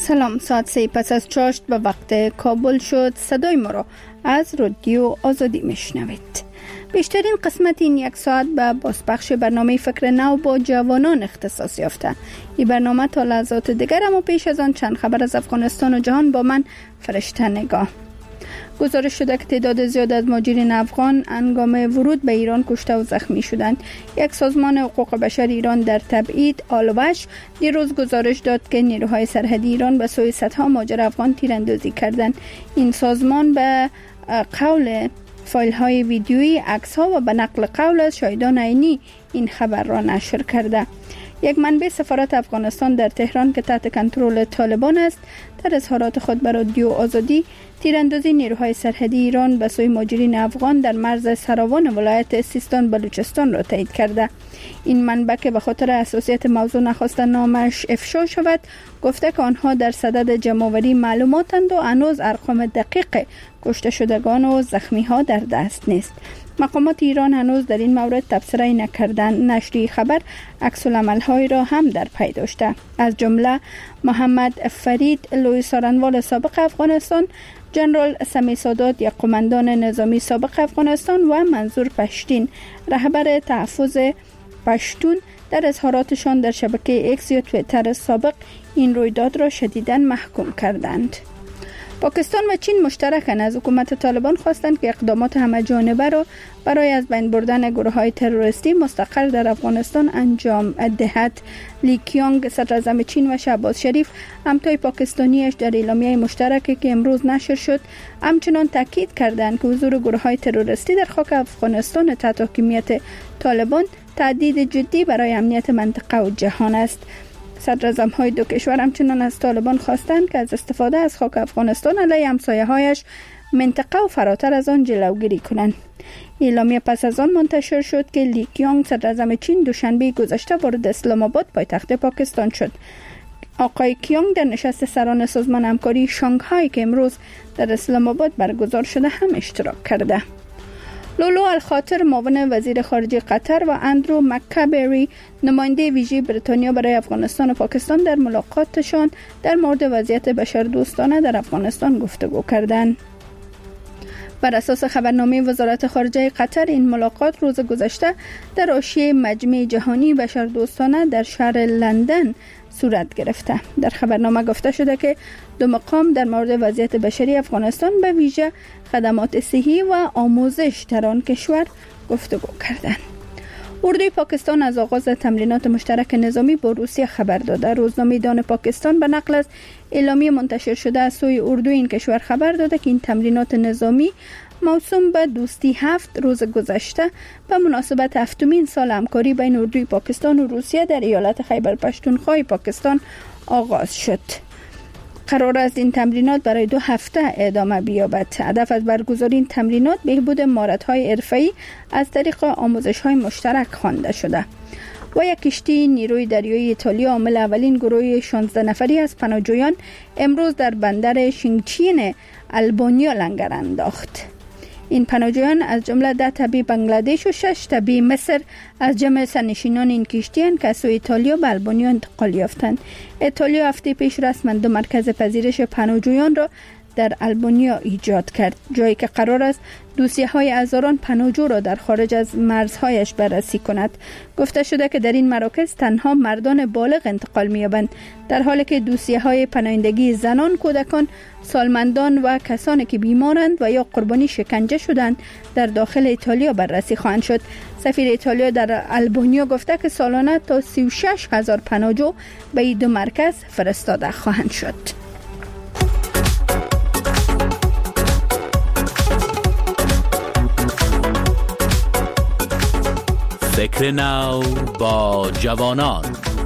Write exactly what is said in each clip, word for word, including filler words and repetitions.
سلام، ساعت سه پس از چاشت به وقت کابل شد. صدای ما را از رادیو آزادی میشنوید. بیشترین قسمت این یک ساعت به بازپخش برنامه فکر نو با جوانان اختصاص یافته. این برنامه تا لحظات دیگر، اما پیش از آن چند خبر از افغانستان و جهان با من فرشته نگاه. گزارش شده که تعداد زیاد از مهاجرین افغان هنگام ورود به ایران کشته و زخمی شدند. یک سازمان حقوق بشر ایران در تبعید آلوش دیروز گزارش داد که نیروهای سرحدی ایران به سوی صدها مهاجر افغان تیراندازی کردند. این سازمان به قول فایل های ویدیویی، عکس ها و به نقل قول از شاهدان عینی این خبر را نشر کرده. یک منبع سفارت افغانستان در تهران که تحت کنترل طالبان است، در اظهارات خود به رادیو آزادی تیراندازی نیروهای سرحدی ایران به سوی مهاجرین افغان در مرز سراوان ولایت سیستان بلوچستان را تایید کرده. این منبع که به خاطر حساسیت موضوع نخواست نامش افشا شود، گفته که آنها در صدد جمع‌آوری معلوماتند و هنوز ارقام دقیق کشته شدگان و زخمی ها در دست نیست. مقامات ایران هنوز در این مورد تبصره نکردند. نشریه خبر عکس العمل‌های را هم در پی داشته، از جمله محمد فرید لوی سارنوال سابق افغانستان، جنرال سمی سادات یک قماندان نظامی سابق افغانستان و منظور پشتین رهبر تحفظ پشتون در اظهاراتشان در شبکه ایکس یا توییتر سابق این رویداد را شدیداً محکوم کردند. پاکستان و چین مشترکاً از حکومت طالبان خواستند که اقدامات همه جانبه را برای از بین بردن گروه‌های تروریستی مستقر در افغانستان انجام دهد. لی کیانگ صدراعظم چین و شهباز شریف همتای پاکستانیش در اعلامیه مشترکی که امروز نشر شد همچنان تاکید کردند که حضور گروه‌های تروریستی در خاک افغانستان تحت حاکمیت طالبان تهدید جدی برای امنیت منطقه و جهان است. صدراعظم‌های دو کشور همچنان از طالبان خواستند که از استفاده از خاک افغانستان علیه همسایه‌هایش منطقه و فراتر از آن جلوگیری کنند. اعلامیه پس از آن منتشر شد که لی کیانگ صدراعظم چین دوشنبه گذشته وارد اسلام آباد پایتخت پاکستان شد. آقای کیانگ در نشست سران سازمان همکاری شانگهای که امروز در اسلام آباد برگزار شده هم اشتراک کرده. لولو الخاطر معاون وزیر خارجه قطر و اندرو مکابری نماینده ویژه بریتانیا برای افغانستان و پاکستان در ملاقاتشان در مورد وضعیت بشردوستانه در افغانستان گفتگو کردند. بر اساس خبرنامه وزارت خارجه قطر این ملاقات روز گذشته در حاشیه مجمع جهانی بشردوستانه در شهر لندن صورت گرفته. در خبرنامه گفته شده که دو مقام در مورد وضعیت بشری افغانستان به ویژه خدمات صحی و آموزش در آن کشور گفتگو کردند. اردوی پاکستان از آغاز تمرینات مشترک نظامی با روسیه خبر داده. روزنامه دان پاکستان به نقل از اعلامیه منتشر شده از سوی اردوی این کشور خبر داده که این تمرینات نظامی موسوم به دوستی هفت روز گذشته به مناسبت هفتمین سال همکاری بین اردوی پاکستان و روسیه در ایالت خیبر پختونخوا پاکستان آغاز شد. قرار است این تمرینات برای دو هفته ادامه بیابد. هدف از برگزاری این تمرینات بهبود مهارت‌های حرفه‌ای از طریق آموزش‌های مشترک خوانده شده. و یک کشتی نیروی دریایی ایتالیا عامل اولین گروه شانزده نفری از پناهجویان امروز در بندر شینگچین آلبانیا لنگر انداخت. این پناهجویان از جمله ده تبعی بنگلادش و شش تبعی مصر از جمع سرنشینان این کشتی‌اند که از سوی ایتالیا به آلبانیا انتقال یافتند. ایتالیا هفته پیش رسما دو مرکز پذیرش پناهجویان را در آلبانیا ایجاد کرد، جایی که قرار است دوسیه‌های هزاران پناهجو را در خارج از مرزهایش بررسی کند. گفته شده که در این مراکز تنها مردان بالغ انتقال می‌یابند، در حالی که دوسیه‌های پناهندگی زنان، کودکان، سالمندان و کسانی که بیمارند و یا قربانی شکنجه شدند در داخل ایتالیا بررسی خواهند شد. سفیر ایتالیا در آلبانیا گفته که سالانه تا سی و شش هزار پناهجو به این دو مرکز فرستاده خواهند شد. فکر نو با جوانان.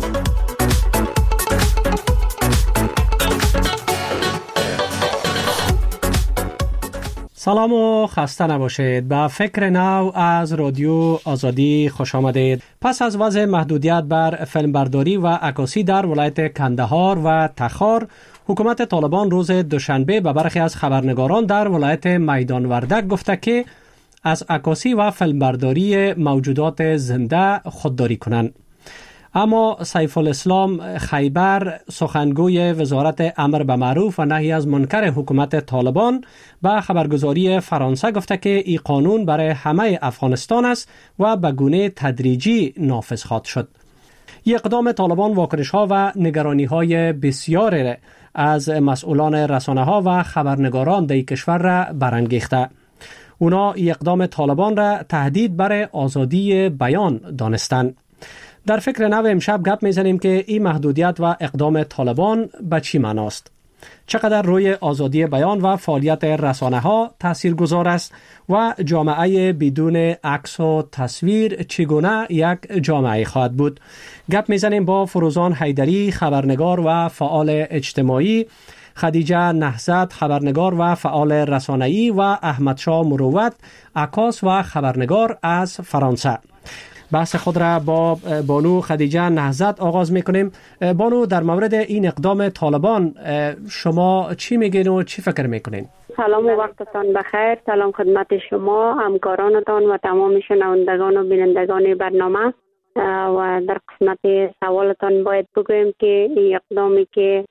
سلام و خسته نباشید. به فکر نو از رادیو آزادی خوش آمدید. پس از وضع محدودیت بر فیلمبرداری و عکاسی در ولایت کندهار و تخار، حکومت طالبان روز دوشنبه به برخی از خبرنگاران در ولایت میدان وردک گفته که از عکاسی و فیلمبرداری موجودات زنده خودداری کنند. اما سیف الاسلام خیبر سخنگوی وزارت امر به معروف و نهی از منکر حکومت طالبان به خبرگزاری فرانسه گفته که این قانون برای همه افغانستان است و به گونه تدریجی نافذ خواهد شد. این اقدام طالبان واکنش ها و نگرانی های بسیار از مسئولان رسانه ها و خبرنگاران در کشور را برانگیخته. اونا این اقدام طالبان را تهدید بر آزادی بیان دانستند. در فکر نو امشب گپ میزنیم که این محدودیت و اقدام طالبان به چی معناست؟ چقدر روی آزادی بیان و فعالیت رسانه ها تأثیر گذار است و جامعه بدون عکس و تصویر چگونه یک جامعه خواهد بود؟ گپ میزنیم با فروزان حیدری خبرنگار و فعال اجتماعی، خدیجه نهضت خبرنگار و فعال رسانه‌ای و احمد شاه مروت عکاس و خبرنگار از فرانسه. بحث خود را با بانو خدیجه نهضت آغاز میکنیم. بانو، در مورد این اقدام طالبان شما چی میگین و چی فکر میکنین؟ سلام و وقتتان بخیر. سلام خدمت شما، همکارانتان و تمام شنوندگان و بینندگان برنامه. و در قسمت سوالتان باید بگویم که این اقدامی که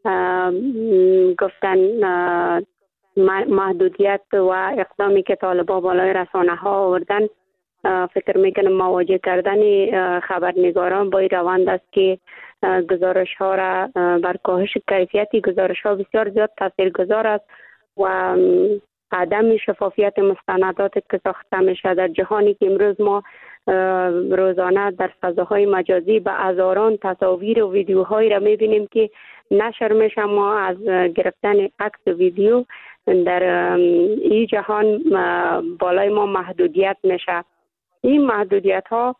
گفتن محدودیت و اقدامی که طالبان بالای رسانه ها آوردن، فکر میکنم مواجه کردن خبرنگاران با این روند است که گزارش ها را بر کاهش کیفیتی گزارش ها بسیار زیاد تاثیرگذار است و عدم شفافیت مستندات که ساخته میشه در جهانی که امروز ما روزانه در فضاهای مجازی به هزاران تصاویر و ویدیوهایی را میبینیم که نشر میشه. ما از گرفتن عکس و ویدیو در این جهان بالای ما محدودیت میشه. این محدودیت ها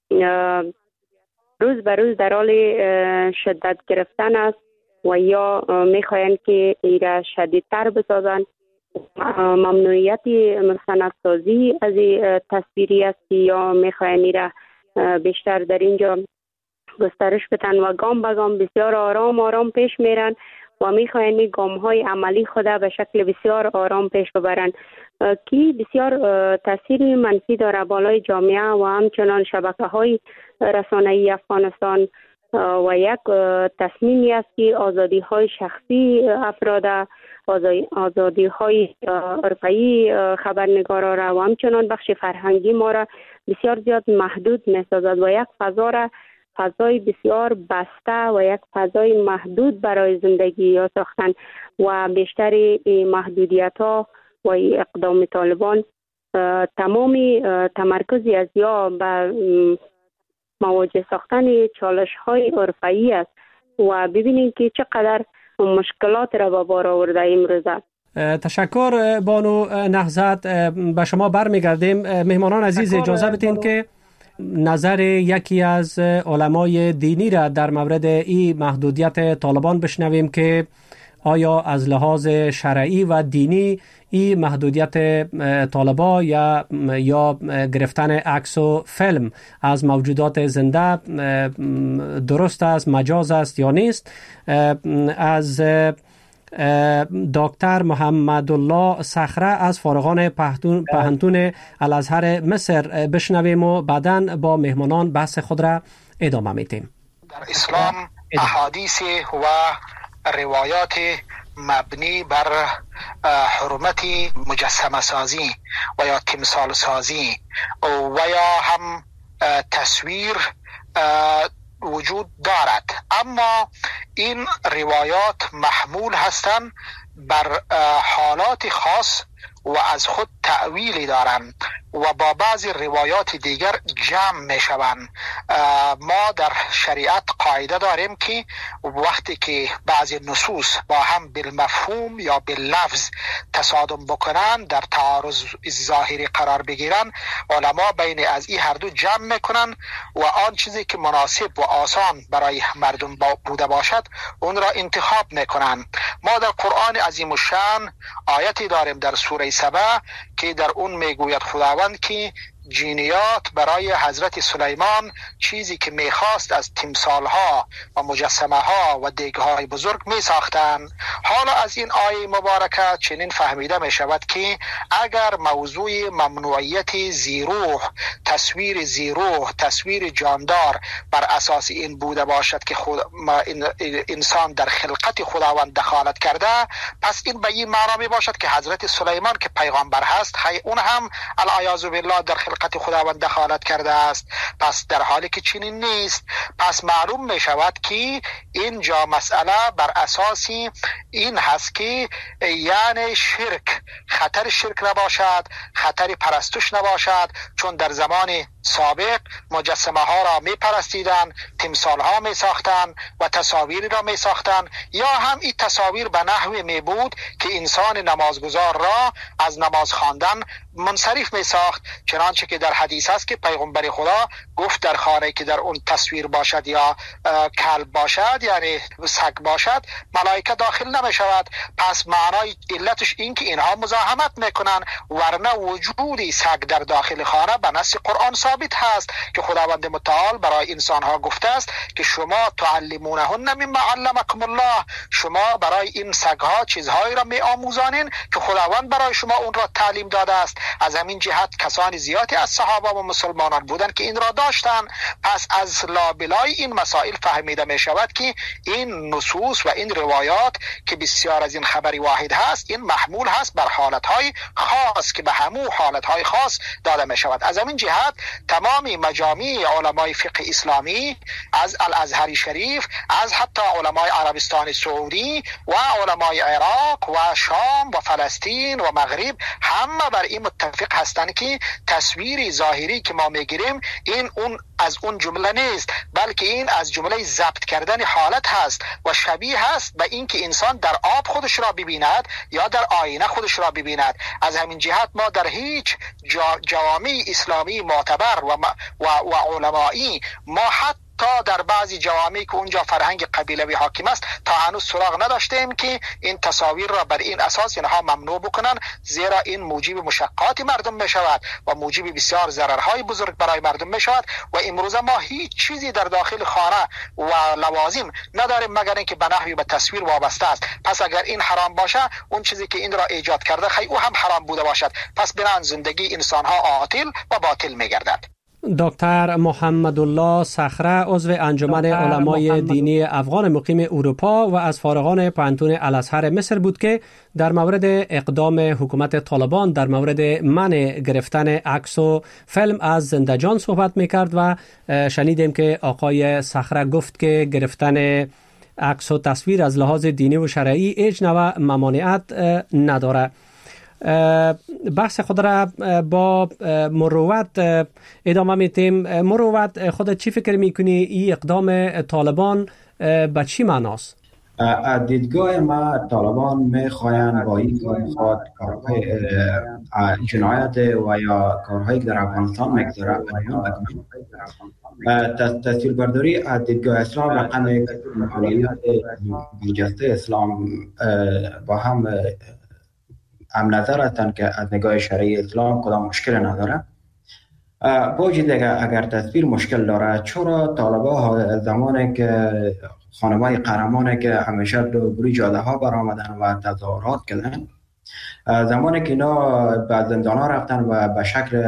روز به روز در حال شدت گرفتن است و یا میخواین که ایره شدیدتر بسازن. ممنوعیت مستندسازی از تصویری است یا میخواین ایره بیشتر در اینجا گسترش بدن و گام به گام بسیار آرام آرام پیش میرن و میخواین گام های عملی خود به شکل بسیار آرام پیش ببرن که بسیار تاثیر منفی داره بالای جامعه و همچنان شبکه های رسانه‌ای افغانستان و یک تصمیمی است که آزادی های شخصی افراد، آزادی های عرفی خبرنگارا را و همچنان بخش فرهنگی ما را بسیار زیاد محدود می‌سازد و یک فضا را فضای بسیار بسته و یک فضای محدود برای زندگی یا ساختن و بیشتر محدودیت ها و اقدام طالبان تمامی تمرکزی از یا به مواجه ساختن چالش های عرفی است و ببینید که چقدر مشکلات را به بار آورده امروزه. تشکر بانو نهضت. به شما برمیگردیم. مهمانان عزیز اجازه بدین که نظر یکی از علمای دینی را در مورد این محدودیت طالبان بشنویم که آیا از لحاظ شرعی و دینی این محدودیت طالبان یا یا گرفتن عکس و فیلم از موجودات زنده درست است، مجاز است یا نیست؟ از دکتر محمد الله صخره از فارغان پهنتون الازهر مصر بشنویم و بعداً با مهمانان بحث خود را ادامه میدیم. در اسلام احادیث و روایات مبنی بر حرمت مجسمه سازی و یا تمثال سازی و یا هم تصویر وجود دارد، اما این روایات محمول هستند بر حالات خاص و از خود تأویلی دارند و با بعضی روایات دیگر جمع می شوند. ما در شریعت قاعده داریم که وقتی که بعضی نصوص با هم بالمفهوم یا باللفظ تصادم بکنند، در تعارض ظاهری قرار بگیرند، علما بین از این هر دو جمع میکنند و آن چیزی که مناسب و آسان برای مردم بوده باشد اون را انتخاب میکنند. ما در قرآن عظیم الشان آیتی داریم در سوره سبع که در اون میگوید خداوند که جینیات برای حضرت سلیمان چیزی که میخواست از تمثالها و مجسمه ها و دیگهای بزرگ میساختن. حالا از این آیه مبارکه چنین فهمیده می شود که اگر موضوع ممنوعیت زیروح، تصویر زیروح، تصویر جاندار بر اساس این بوده باشد که خود انسان در خلقت خداوند دخالت کرده، پس این به این معنا می باشد که حضرت سلیمان که پیغمبر هست اون هم العیاذ بالله در خلقت خداوند دخالت کرده است. پس در حالی که چنین نیست، پس معلوم می شود که اینجا مسئله بر اساس این هست که یعنی شرک، خطر شرک نباشد، خطر پرستش نباشد، چون در زمان سابق مجسمه ها را می پرستیدن، تمثال ها می ساختن و تصاویری را می ساختن، یا هم این تصاویر به نحوی می بود که انسان نمازگزار را از نماز خواندن منصرف می ساخت، چنانچه که در حدیث است که پیغمبر خدا گفت در خانه که در اون تصویر باشد یا کلب باشد یعنی سگ باشد، ملائکه داخل نمی شود. پس معنای علتش این که اینها مزاحمت میکنن، ورنه وجودی سگ در داخل خانه به نص قرآن ثابت هست که خداوند متعال برای انسان ها گفته است که شما تعلمونهن مما علمکم الله، شما برای این سگ ها چیزهایی را می آموزانین که خداوند برای شما اون را تعلیم داده است. از همین جهت کسانی زیادی از صحابه و مسلمانان بودند که این را داشتن. پس از لابلای این مسائل فهمیده می شود که این نصوص و این روایات که بسیار از این خبری واحد هست، این محمول هست بر حالتهای خاص که به همو حالتهای خاص داده می شود. از همین جهت تمامی مجامع علمای فقه اسلامی، از الازهر شریف، از حتی علمای عربستان سعودی و علمای عراق و شام و فلسطین و مغرب، همه بر این متفق هستند که تصویری ظاهری که ما میگیریم این اون از اون جمله نیست، بلکه این از جمله ضبط کردن حالت هست و شبیه هست به این که انسان در آب خودش را ببیند یا در آینه خودش را ببیند. از همین جهت ما در هیچ جوامع اسلامی معتبر و, و, و علمایی، ما حتی تا در بعضی جوامعی که اونجا فرهنگ قبیلوی حاکم است، تا هنوز سراغ نداشتیم که این تصاویر را بر این اساس اینها ممنوع بکنن، زیرا این موجب مشقات مردم می شود و موجب بسیار ضررهای بزرگ برای مردم می شود. و امروز ما هیچ چیزی در داخل خانه و لوازم نداریم مگر اینکه به نحوی به تصویر وابسته است. پس اگر این حرام باشه، اون چیزی که این را ایجاد کرده خیلی او هم حرام بوده باشد. پس بنان زندگی انسان ها عاطل و باطل می گردد. دکتر محمد الله صخره، عضو انجمن علمای دینی افغان مقیم اروپا و از فارغان پوهنتون الازهر مصر بود که در مورد اقدام حکومت طالبان در مورد منع گرفتن عکس و فیلم از زنده جان صحبت میکرد و شنیدیم که آقای صخره گفت که گرفتن عکس و تصویر از لحاظ دینی و شرعی هیچ نوع ممانعت نداره. بحث خود را با مروت ادامه میتیم. مروت، خودت چی فکر میکنی این اقدام طالبان به چی معناست؟ دیدگاه ما طالبان میخواین با این کار میخواد کارهای جنایت و یا کارهایی که در افغانستان میگذاره تصویربرداری از دیدگاه اسلام رقم یک مقولات برجسته اسلام با هم هم نظر هستند که از نگاه شرعی اسلام کدام مشکل نداره. با وجود اگر تصویر مشکل داره، چرا طالبان زمانی که خانمای قهرمانی که همیشه روبروی جاده ها برآمدن و تظاهرات کردن، زمانی که اینا به زندان ها رفتن و به شکل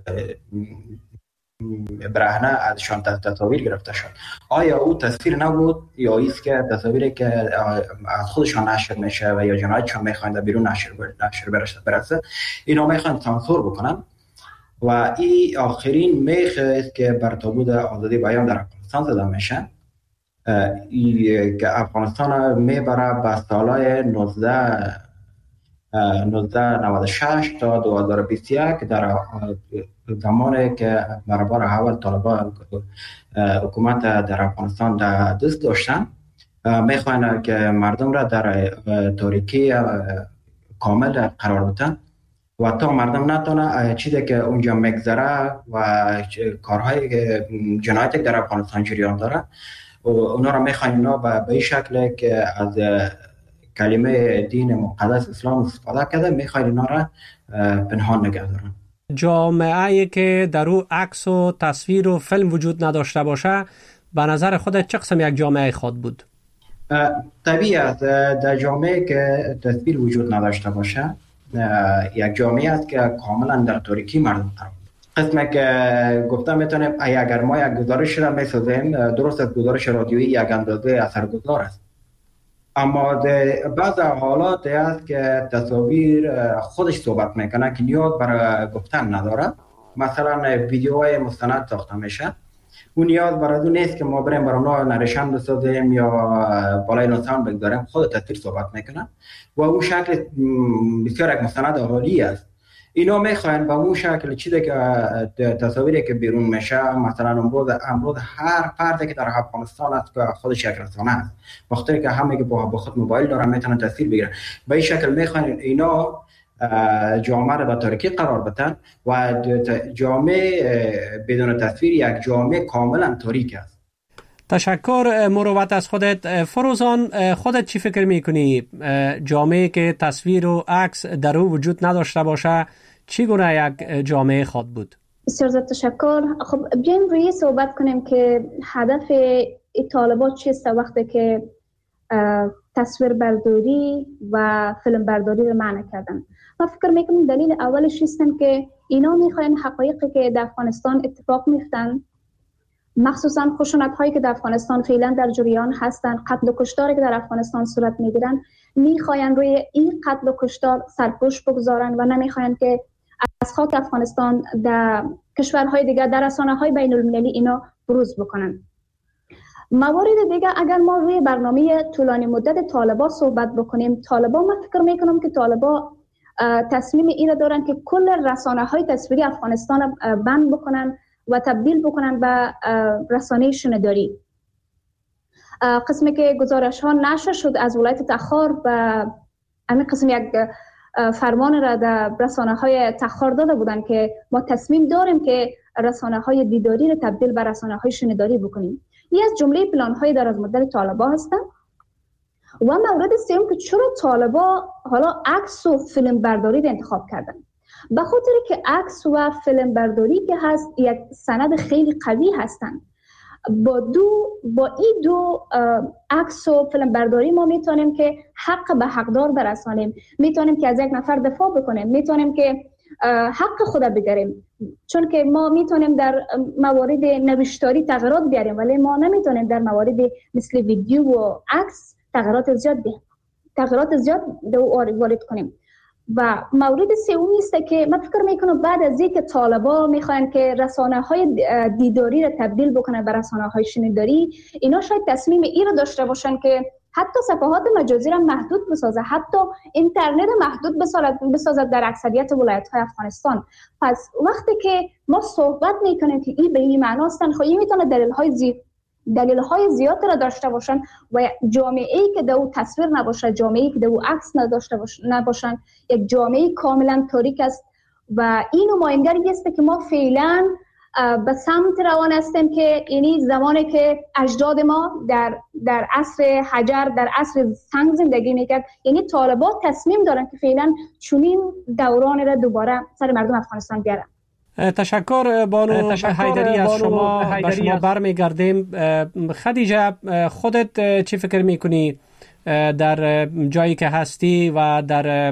برهنه ازشان تصاویر گرفته شد، آیا او تصویر نبود یا ایست که تصاویری که از خودشان نشر میشه و یا جنایتشان میخواین بیرون نشر نشر برسه، اینا میخواین سانسور بکنن و این آخرین میخه که بر تابوت آزادی بیان در افغانستان زده میشه که افغانستان میبره به سالهای نوزده نوزده نود و شش تا دو هزار و بیست و یک، در زمانی که برابر اول طالبان حکومت در افغانستان در دست داشتن، میخواین که مردم را در تاریکی کامل قرار بدن و تا مردم نتونه چیزی که اونجا مگذره و کارهای جنایتی که در افغانستان جریان داره اونا را میخواین اونا به این شکل که از کلمه دین مقدس اسلام استفاده کرده، میخواین اونا را پنهان نگه دارن. جامعه‌ای که در او عکس و تصویر و فیلم وجود نداشته باشه به نظر خودت چه قسم یک جامعه خود بود؟ طبیعی است در جامعه که تصویر وجود نداشته باشه یک جامعه است که کاملا در تاریکی مردم قرار قسمه که گفتم میتونیم اگر ما یک گزارش را میسازیم درست از گزارش رادیویی یک اندازه اثرگذار است، اما بعض حالات است که تصاویر خودش صحبت میکنه که نیاز برای گفتن نداره. مثلا ویدیوهای مستند ساخته میشه، اون نیاز برای اون نیست که ما بریم برای اونها نریشن بسازیم یا بالای نوسان بگذاریم، خود تصویر صحبت میکنه و اون شکل بسیار یک مستند عالی است. اینا میخواین با اون شکل چیزی که تصاویری که بیرون میشه، مثلا امروز امروز هر فردی که در افغانستان است که خودش یک رسانه است، وقتی که همه که با خود موبایل دارن میتونن تصویر بگیرن، به این شکل میخواین اینا جامعه را به تاریکی قرار بدن و جامعه بدون تصویر یک جامعه کاملا تاریک است. تشکر مروت از خودت. فروزان، خودت چی فکر میکنی؟ جامعه که تصویر و عکس در او وجود نداشته باشه چی گونه یک جامعه خود بود؟ بسیار زیاد تشکر. خب بیایم روی صحبت کنیم که هدف طالبان چیست وقتی که تصویر برداری و فیلم برداری رو معنی کردن. من فکر میکنم دلیل اولش هستن که اینا میخواین حقایقی که در افغانستان اتفاق میفتن، مخصوصا خشونت هایی که در افغانستان فعلا در جریان هستن، قتل و کشتاری که در افغانستان صورت میگیرن، میخواین روی این قتل و کشتار سرپوش بگذارن و نمیخواین که از خاک افغانستان در کشورهای دیگر در رسانه‌های بین المللی اینا بروز بکنن. موارد دیگه اگر ما روی برنامه طولانی مدت طالبان صحبت بکنیم، طالبان من فکر میکنم که طالبان تصمیم این دارن که کل رسانه‌های تصویری افغانستان بند بکنن و تبدیل بکنن به رسانه شنیداری. قسمی که گزارش ها نشر شد از ولایت تخار و همین قسم یک فرمان را در رسانه های تخار داده بودن که ما تصمیم داریم که رسانه های دیداری را تبدیل به رسانه های شنیداری بکنیم. این از جمله پلان های دراز مدت طالبان هستن. و مورد سوم که چرا طالبان حالا عکس و فیلم برداری را انتخاب کردن؟ به خاطر که عکس و فیلم برداری که هست یک سند خیلی قوی هستند. با دو با این دو عکس و فیلم برداری ما میتونیم که حق به حقدار برسانیم، میتونیم که از یک نفر دفاع بکنیم، میتونیم که حق خود بگیریم، چون که ما میتونیم در موارد نوشتاری تغییرات بیاریم ولی ما نمیتونیم در موارد مثل ویدیو و عکس تغییرات زیاد بیاریم تغییرات زیاد وارد کنیم. و مورد سومی است که من فکر میکنم بعد از اینکه طالبان میخواین که رسانه‌های دیداری را تبدیل بکنن به رسانه‌های شنیداری، اینا شاید تصمیم این را داشته باشن که حتی صفحات مجازی را محدود بسازه، حتی اینترنت محدود بسازد در اکثریت ولایت‌های افغانستان. پس وقتی که ما صحبت میکنیم که این به این معنی هستن، خب این میتونه دلیل‌های زیاد دلیل های زیاد را داشته باشن و جامعه‌ای که در او تصویر نباشه، جامعه‌ای که در او عکس نداشته باش نباشن، یک جامعه کاملا تاریک است و این نمایانگری است که ما فعلا به سمت روان هستیم که اینی زمانی که اجداد ما در در عصر حجر در عصر سنگ زندگی میکرد، یعنی طالبان تصمیم دارن که فعلا چنین دوران را دوباره سر مردم افغانستان بیارن. تشکر بانو حیدری از شما. به شما برمیگردیم. خدیجه، خودت چی فکر میکنی در جایی که هستی و در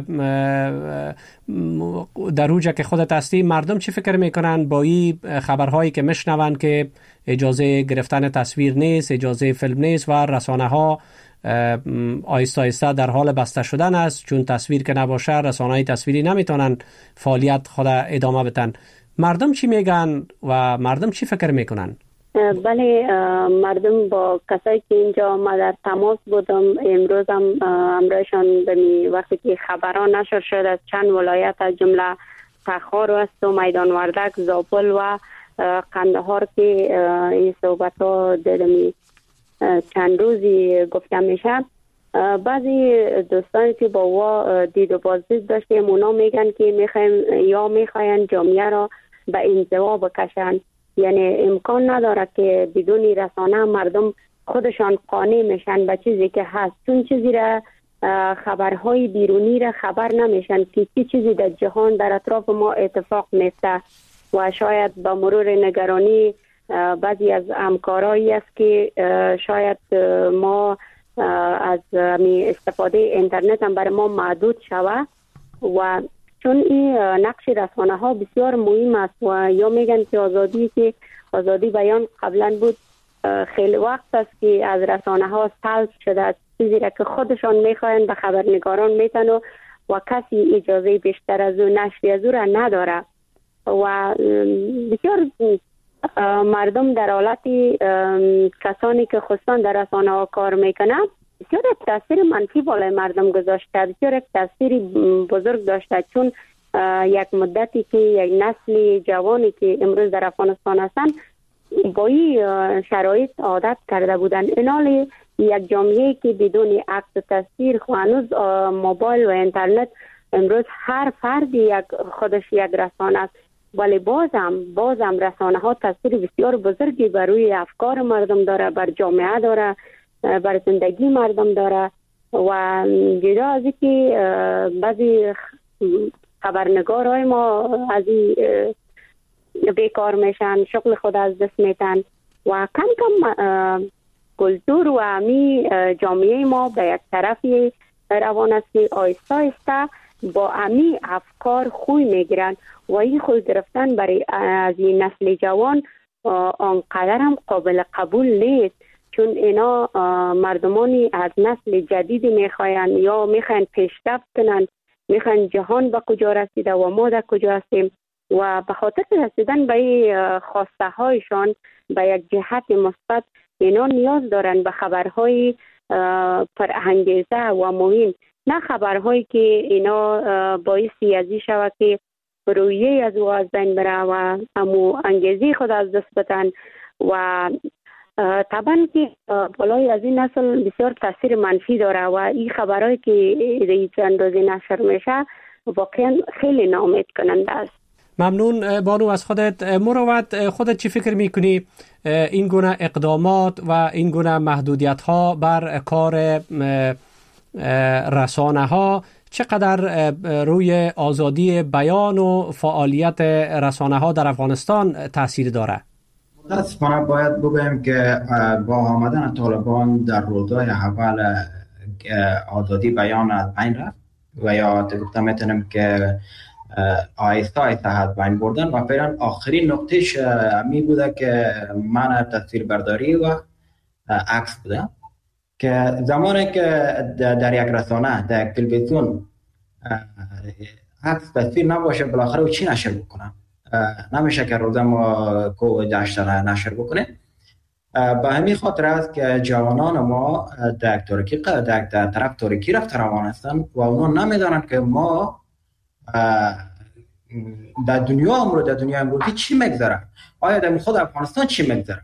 در اوجه که خودت هستی، مردم چی فکر میکنن با این خبرهایی که میشنون که اجازه گرفتن تصویر نیست، اجازه فیلم نیست و رسانه ها آیسته آیسته در حال بسته شدن است، چون تصویر که نباشه رسانه‌های تصویری نمیتونن فعالیت خود ادامه بدن؟ مردم چی میگن و مردم چی فکر میکنن؟ بله، مردم با کسایی که اینجا ما در تماس بودم امروز هم امروزشان به وقتی که خبران نشر شد از چند ولایت از جمله تخار است و میدان وردک، زابل و قندهار که این صحبت ها در چند روزی گفته میشه، بعضی دوستانی که با وا دید و بازدید داشتیم اونا میگن که میخوایم یا میخواین جامعه را به انزوا بکشن، یعنی امکان نداره که بدون رسانه مردم خودشان قانع میشن به چیزی که هست، چون چیزی را خبرهای بیرونی را خبر نمیشن که چه چیزی در جهان در اطراف ما اتفاق میفته و شاید با مرور نگرانی بعضی از همکارایی است که شاید ما از استفاده اینترنت هم برای ما محدود شوه و چون این نقش رسانه ها بسیار مهم است و یا میگن که آزادی که آزادی بیان قبلا بود، خیلی وقت است که از رسانه ها سلب شده است، چیزی را که خودشان میخواین به خبرنگاران میتن و, و کسی اجازه بیشتر از او نشر از او را نداره و بسیار مردم در حالت کسانی که خصوصا در رسانه ها کار میکنند بسیار تاثیر منفی بالای مردم گذاشته، بسیار تاثیر بزرگ داشته، چون یک مدتی که یک نسل جوانی که امروز در افغانستان هستند با این شرایط عادت کرده بودن. اینال یک جامعه که بدون عکس و تصویر هنوز موبایل و اینترنت امروز هر فرد یک خودش یک رسانه است، ولی بازم بازم رسانه ها تاثیر بسیار بزرگی بر روی افکار مردم داره، بر جامعه داره، بر زندگی مردم داره و جدا از اینکه بعضی خبرنگارهای ما از این بیکار میشن، شغل خود از دست میتن و کم کم کلتور و امی جامعه ما به یک طرفی روان است که آیسته آیسته با امی افکار خوی میگیرن و این خوی گرفتن برای از این نسل جوان آنقدر هم قابل قبول نیست، چون اینا مردمانی از نسل جدیدی میخواین یا میخواین پیشرفت کنن، میخواین جهان به کجا رسیده و ما در کجا هستیم و به خاطر رسیدن به این خواسته هایشان به یک جهت مثبت اینا نیاز دارن به خبرهای پرانگیزه و مهم، نه خبرهایی که اینا باعثی ازی شود که رویه از او از بین بره و همو انگیزی خود از دست بدن و طبعا که بالای از این نسل بسیار تاثیر منفی داره و این خبرهایی که چند روزی نشر میشه واقعا خیلی ناامید کننده است. ممنون بانو از خودت. مروت، خودت چی فکر میکنی این گونه اقدامات و این گونه محدودیت ها بر کار رسانه ها چقدر روی آزادی بیان و فعالیت رسانه ها در افغانستان تاثیر داره؟ متاسفانه باید بگویم که با آمدن طالبان در روزهای اول آزادی بیان از بین رفت و یا گفته میتونیم که آیسته آیسته از بین بردن و فعلا آخرین نقطهش می بوده که من تصویر برداری و عکس بوده که زمانی که در یک رسانه در یک تلویزیون عکس تصویر نباشه بالاخره او چی نشر بکنه؟ نمیشه که روزه ما کو داشته نشر بکنه. به همین خاطر است که جوانان ما در ترکی در طرف ترکی رفت روان هستند و اونا نمیدانند که ما در دنیا امروز در دنیا امروزی چی میگذره، آیا در خود افغانستان چی میگذره.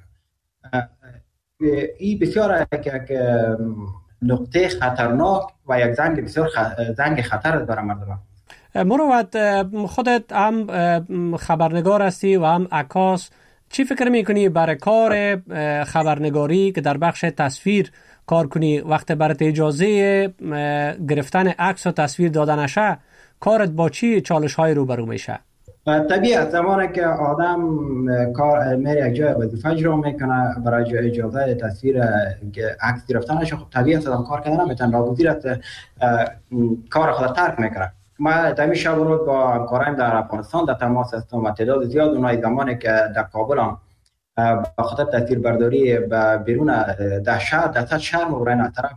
این بسیار یک نقطه خطرناک و یک زنگ بسیار زنگ خطر است برای مردم. مروت، خودت هم خبرنگار هستی و هم عکاس، چی فکر میکنی برای کار خبرنگاری که در بخش تصویر کار کنی وقت برات اجازه گرفتن عکس و تصویر دادن نشه کارت با چی چالش های روبرو میشه؟ طبیعی از زمانی که آدم کار میره یک جای وظیفه اجرا میکنه برای اجازه تصویر عکس گرفتنش، خب طبیعی است آدم کار کردن نمیتونه، ناگزیر است کار خود ترک میکنه. ما تمی شب و روز با همکارایم در افغانستان در تماس هستم و تعداد زیاد اونای زمانی که در کابل هم با خاطر تصویر برداری به بیرون در شهر در سطح شهر مورین از طرف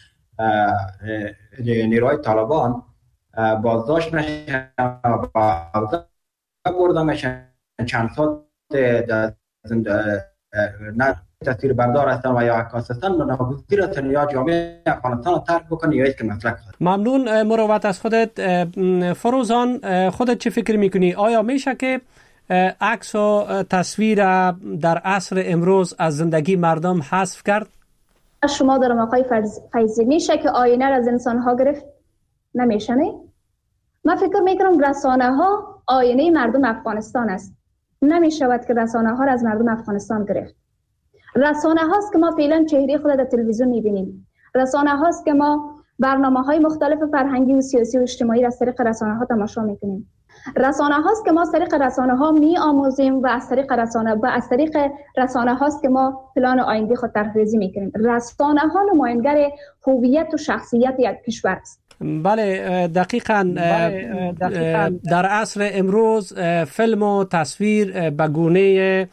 نیروهای طالبان بازداشت میشن و بردن میشن. چند سال در نه تصویر بردار هستن و یا عکاس هستن و ناگزیر هستن یا جامعه افغانستان رو ترک بکنه یا یک مسلک خود. ممنون مروت از خودت. فروزان، خودت چه فکر میکنی؟ آیا میشه که عکس و تصویر در عصر امروز از زندگی مردم حذف کرد؟ شما دارم آقای فیضی، میشه که آینه را از انسان ها گرفت؟ نمیشه نه؟ من فکر میکنم رسانه ها آینه مردم افغانستان است. نمیشود که رسانه ها را از مردم افغانستان گرفت. رسانه هاست که ما فعلا چهره خود در تلویزیون میبینیم، رسانه هاست که ما برنامه‌های مختلف فرهنگی و سیاسی و اجتماعی را از طریق رسانه‌ها تماشا می‌کنیم. رسانه هاست که ما از طریق رسانه ها می آموزیم و از طریق رسانه و از طریق رسانه هاست که ما پلان آینده خود طرح‌ریزی میکنیم. رسانه ها نماینگر هویت و شخصیت یک کشور است. بله دقیقاً, بله دقیقاً در عصر امروز فیلم و تصویر به گونه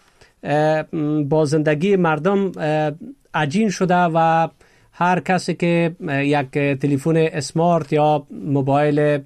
با زندگی مردم عجین شده و هر کسی که یک تلفن اسمارت یا موبایل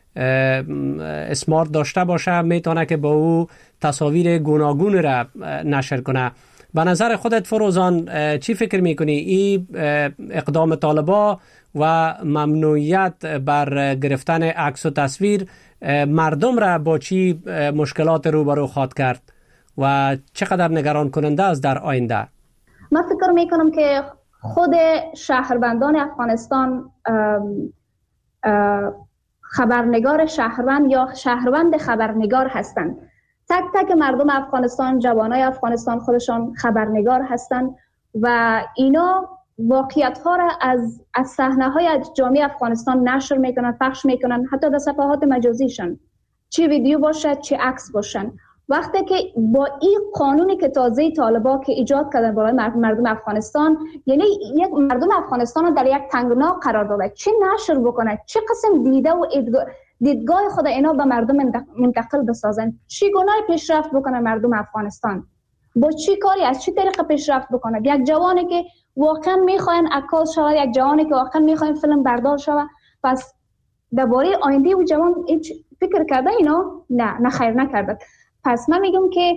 اسمارت داشته باشه میتونه که با او تصاویر گوناگون را نشر کنه. به نظر خودت فروزان چی فکر میکنی این اقدام طالبا و ممنوعیت بر گرفتن عکس و تصویر مردم را با چی مشکلات روبرو خواهد کرد و چقدر نگران کننده است در آینده؟ من فکر میکنم که خود شهروندان افغانستان ام ام خبرنگار شهروند یا شهروند خبرنگار هستند. تک تک مردم افغانستان، جوانای افغانستان خودشان خبرنگار هستند و اینا واقعیت ها را از از صحنه های از جامعه افغانستان نشر میکنن، پخش میکنن، حتی در صفحات مجازیشان، چه ویدیو باشد چه عکس باشن. وقتی که با این قانونی که تازه طالبا که ایجاد کردن برای مردم افغانستان، یعنی یک مردم افغانستان رو در یک تنگنا قرار داده، چه نشر بکنه، چه قسم دیده و دیدگاه خود اینا به مردم منتقل بسازن، چگونه پیشرفت بکنه مردم افغانستان، با چی کاری از چه طریقه پیشرفت بکنه. یک جوانی که واقعا میخواین عکاس شود، یک جوانی که واقعا میخواین فیلم بردار شود، پس درباره آینده و جوان فکر کرده اینا؟ نه نه خیر نکرده. پس من میگم که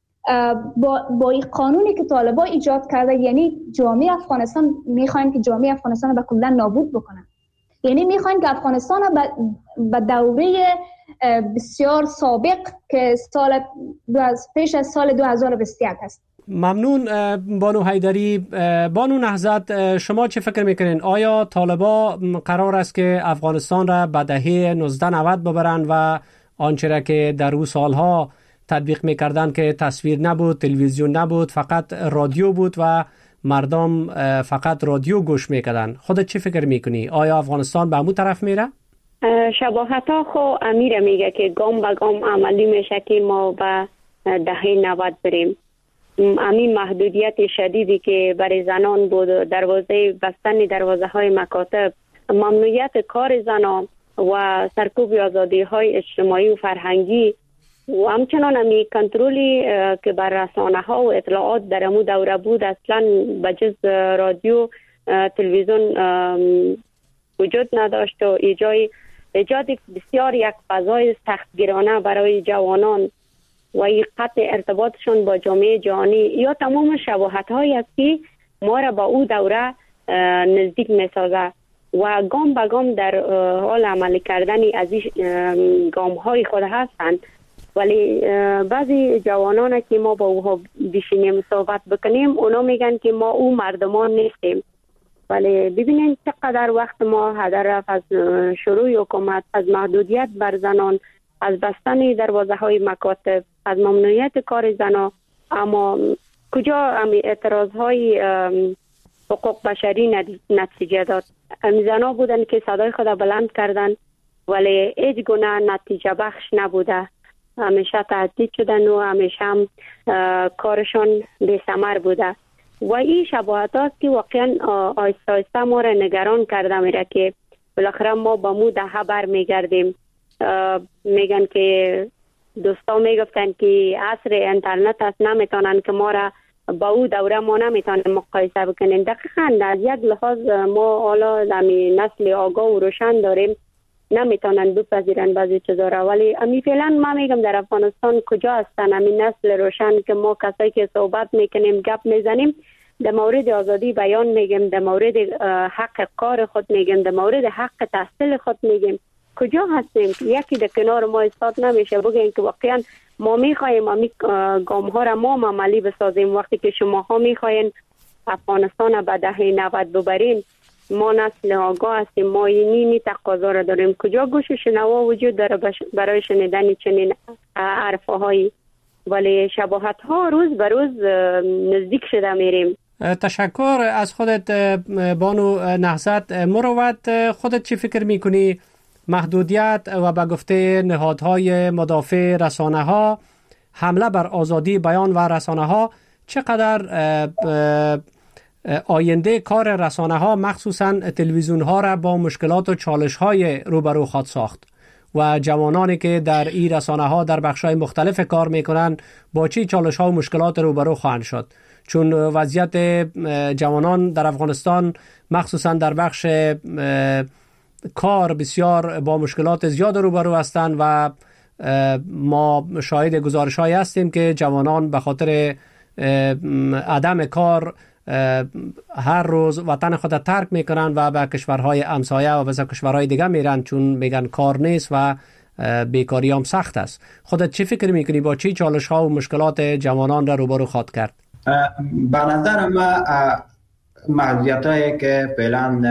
با با این قانونی که طالبان ایجاد کرده، یعنی جامعه افغانستان میخواین که جامعه افغانستان رو کلا نابود بکنن، یعنی میخواین که افغانستان رو به دوره بسیار سابق که سال پیش از سال دو هزار و بیست و یک است. ممنون بانو حیدری. بانو نهضت، شما چه فکر میکنین؟ آیا طالبا قرار است که افغانستان را به دهه نوزده نود ببرند و آنچه را که در او سالها تطبیق میکردن که تصویر نبود، تلویزیون نبود، فقط رادیو بود و مردم فقط رادیو گوش میکردن؟ خودت چی فکر میکنی؟ آیا افغانستان به همون طرف میره؟ شباهت ها خو امیر میگه که گام به گام عملی میشه که ما به دهه نود بریم. همین محدودیت شدیدی که برای زنان بود، دروازه بستن دروازه های مکاتب، ممنوعیت کار زنان و سرکوب آزادی های اجتماعی و فرهنگی و همچنان همی کنترلی که بر رسانه ها و اطلاعات در امو دوره بود اصلا بجز رادیو تلویزیون وجود نداشت و ایجاد ایجاد بسیار یک فضای سختگیرانه برای جوانان و این قطع ارتباطشون با جامعه جهانی یا تمام شباهت هایی است که ما را با او دوره نزدیک می سازه و گام به گام در حال عملی کردن از این گام های خود هستند. ولی بعضی جوانان که ما با اوها بشینیم صحبت بکنیم اونا میگن که ما او مردمان نیستیم. ولی ببینید چقدر وقت ما هدر رفت از شروع حکومت، از محدودیت بر زنان، از بستن دروازه های مکاتب، از ممنوعیت کار زنان، اما کجا امی اعتراض های حقوق بشری نتیجه داد؟ امی زنان بودن که صدای خود بلند کردن ولی هیچ گونه نتیجه بخش نبوده، همیشه تهدید شدن و همیشه هم کارشان بی ثمر بوده و این شباهت هاست که واقعا آیسته آیسته ما را نگران کرده میره که بالاخره ما با مو دهه بر میگردیم. میگن که دوستا میگفتن که عصر اینترنت است، نمیتونن که ما را با او دوره ما نمیتونن مقایسه بکنیم. دقیقاً از یک لحاظ ما حالا دمی نسل آگاه و روشن داریم، نمیتونن بپذیرن بعضی چیزا را، ولی امی فعلا ما میگم در افغانستان کجا هستن همین نسل روشن که ما کسایی که صحبت میکنیم گپ میزنیم در مورد آزادی بیان میگیم، در مورد حق کار خود میگیم، در مورد حق تحصیل خود میگیم، کجا هستیم که یکی در کنار ما ایستاد نمیشه بگیم که واقعا ما میخوایم امی گام ها را ما عملی بسازیم؟ وقتی که شما ها میخواین افغانستان به دهه نود ببرین، ما نسل آگاه هستیم، ما اینی نی تقاضا را داریم. کجا گوش شنوا وجود داره برای شنیدن چنین حرفهایی؟ ولی شباهت ها روز به روز نزدیک شده میریم. تشکر از خودت بانو نهضت. مروت، خودت چی فکر میکنی محدودیت و به گفته نهادهای مدافع رسانه ها حمله بر آزادی بیان و رسانه ها چقدر آینده کار رسانه ها مخصوصا تلویزیون ها را با مشکلات و چالش های روبرو خواهد ساخت و جوانانی که در این رسانه ها در بخش های مختلف کار میکنن با چی چالش ها و مشکلات روبرو خواهند شد؟ چون وضعیت جوانان در افغانستان مخصوصا در بخش کار بسیار با مشکلات زیاد روبرو هستند و ما شاهد گزارش هایی هستیم که جوانان به خاطر عدم کار هر روز وطن خود ترک میکنن و به کشورهای همسایه و به کشورهای دیگه میرن چون میگن کار نیست و بیکاری هم سخت است. خودت چی فکر میکنی با چی چالش ها و مشکلات جوانان را روبرو خواهد کرد؟ به نظر ما محدودیت هایی که فعلا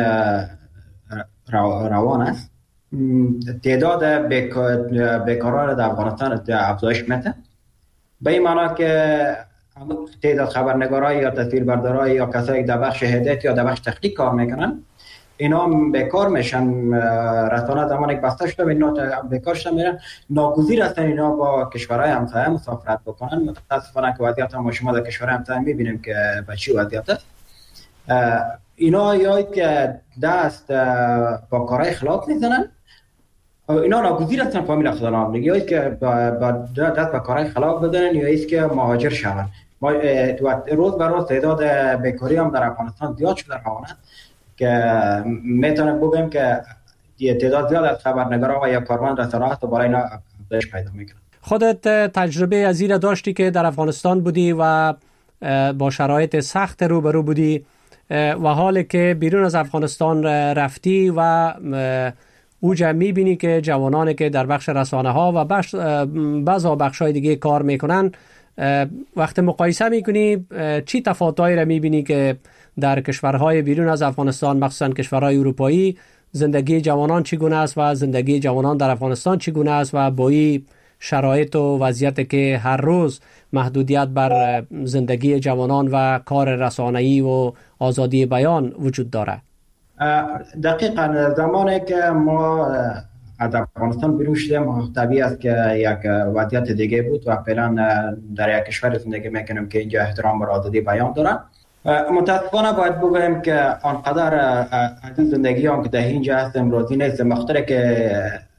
روان است تعداد بیکاران در افغانستان افزایش میده، به این معنی که تعداد خبرنگارای یا تصویربردارای یا کسایی در بخش هدایت یا در بخش تخنیک کار میکنن اینا بیکار میشن. رسانه زمانی که بسته شده اینا بیکار شدن میرن، ناگزیر هستن اینا با کشورهای همسایه مسافرت بکنن. متاسفانه که وضعیت ما شما در کشورهای همسایه میبینیم که به چی وضعیت است. اینا یا که دست با کارهای خلاف میزنن، اینا ناگزیر هستن فامیل خودنام دیگه، یا که با دست با کارهای خلاف بزنن یا ایست که مهاجر شون. ما روز به روز تعداد بیکاری هم در افغانستان زیاد شده روانه که میتونم بگم که تعداد زیاد از خبرنگارا و یا کارمند رسانه هست و برای اینا افزایش پیدا میکنه. خودت تجربه از این داشتی که در افغانستان بودی و با شرایط سخت روبرو بودی و حالی که بیرون از افغانستان رفتی و اوجا میبینی که جوانانی که در بخش رسانه ها و بخش بعضا بخش های دیگه کار میکنن، وقت مقایسه میکنی چی تفاوتایی را میبینی که در کشورهای بیرون از افغانستان مخصوصا کشورهای اروپایی زندگی جوانان چگونه است و زندگی جوانان در افغانستان چگونه است و با این شرایط و وضعیت که هر روز محدودیت بر زندگی جوانان و کار رسانه‌ای و آزادی بیان وجود داره؟ دقیقاً زمانی که ما از افغانستان بیرون شدیم طبیعی است که یک وضعیت دیگه بود و فعلا در یک کشور زندگی میکنیم که اینجا احترام بر آزادی بیان دارن. متاسفانه باید بگویم که آنقدر از زندگی هم که در اینجا هستیم روزی نیست، مختلف که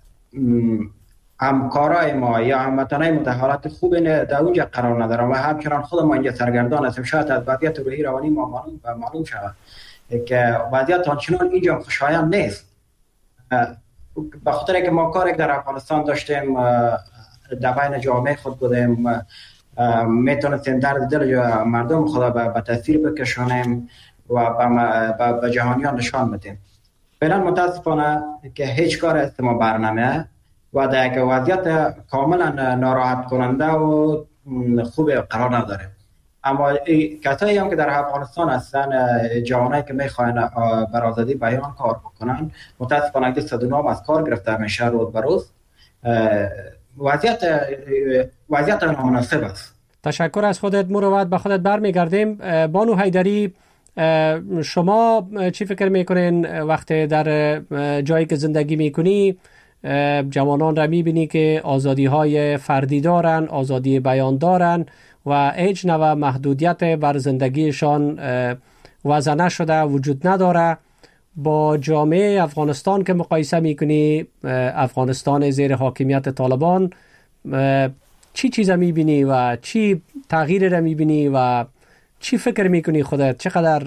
همکارای ما یا هموطنای ما در حالت خوب در اونجا قرار ندارن و همچنان خود ما اینجا سرگردان هستیم. شاید از وضعیت روحی روانی ما معلوم معلوم شود که وضعیت آنچنان اینجا خوشایند نیست، به خاطر که ما کاری در افغانستان داشتیم در بین جامعه خود بودیم، میتونستیم درد دل مردم خدا به تاثیر بکشونیم و به جهانیان نشان بدیم. فعلا متاسفانه که هیچ کار است ما برنامه و در یک وضعیت کاملا ناراحت کننده و خوب قرار نداره. اما کسایی هم که در افغانستان هستن، جوانایی که میخواین بر آزادی بیان کار بکنن، متاسفانه که صدونام از کار گرفته میشه روز به روز. وضعیت وضعیت نامناسب است. تشکر از خودت مروت. به خودت برمیگردیم. بانو حیدری، شما چی فکر میکنین وقتی در جایی که زندگی میکنی جوانان را میبینی که آزادی های فردی دارن، آزادی بیان دارن و هیچ نوع محدودیت بر زندگیشان وضع نشده وجود نداره، با جامعه افغانستان که مقایسه میکنی، افغانستان زیر حاکمیت طالبان، چی چیزا میبینی و چی تغییر را میبینی و چی فکر میکنی خودت چقدر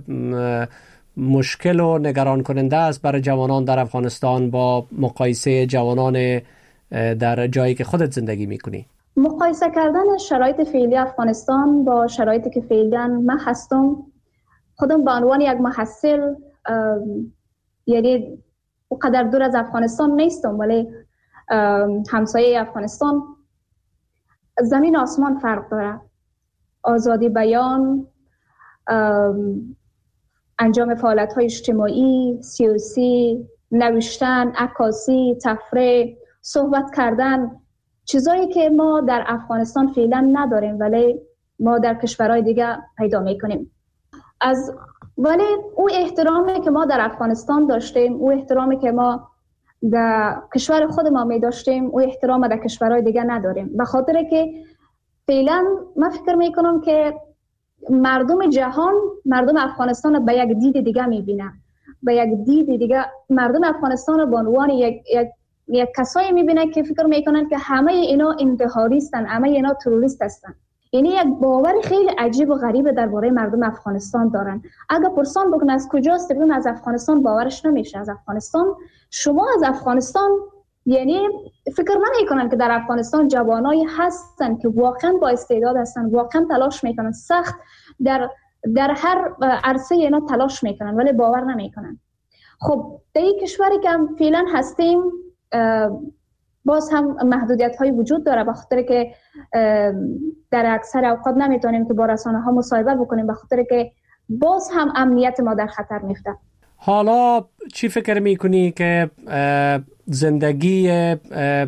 مشکل و نگران کننده است برای جوانان در افغانستان با مقایسه جوانان در جایی که خودت زندگی میکنی؟ مقایسه کردن شرایط فعلی افغانستان با شرایطی که فعلا من هستم، خودم به عنوان یک محصل یعنی اونقدر دور از افغانستان نیستم، ولی همسایه افغانستان زمین آسمان فرق داره. آزادی بیان، انجام فعالیت‌های اجتماعی، سیاسی، نوشتن، عکاسی، تفریح، صحبت کردن، چیزایی که ما در افغانستان فعلا نداریم ولی ما در کشورهای دیگه پیدا میکنیم. از ولی او احترامی که ما در افغانستان داشتیم، او احترامی که ما در کشور خود ما می داشتیم، او احترام در کشورهای دیگه نداریم. به خاطر که فعلا من فکر می کنم که مردم جهان مردم افغانستان به یک دید دیگه می بینن، به یک دید دیگه مردم افغانستان به عنوان یک یک یک کسایی می بینن که فکر می کنن که همه اینا انتحاریستن، همه اینا تروریست هستن. یعنی یک باور خیلی عجیب و غریب درباره مردم افغانستان دارن. اگر پرسان بگن از کجاست، بگن از افغانستان، باورش نمیشه. از افغانستان، شما از افغانستان، یعنی فکر نمی کنن که در افغانستان جوانایی هستن که واقعا با استعداد هستن، واقعا تلاش میکنن، سخت در در هر عرصه اینا تلاش میکنن ولی باور نمیکنن. خب در این کشوری که فعلا هستیم باز هم محدودیت های وجود داره، به خاطر که در اکثر اوقات نمیتونیم که با رسانه ها مصاحبه بکنیم، به خاطر که باز هم امنیت ما در خطر میفته. حالا چی فکر میکنی که زندگی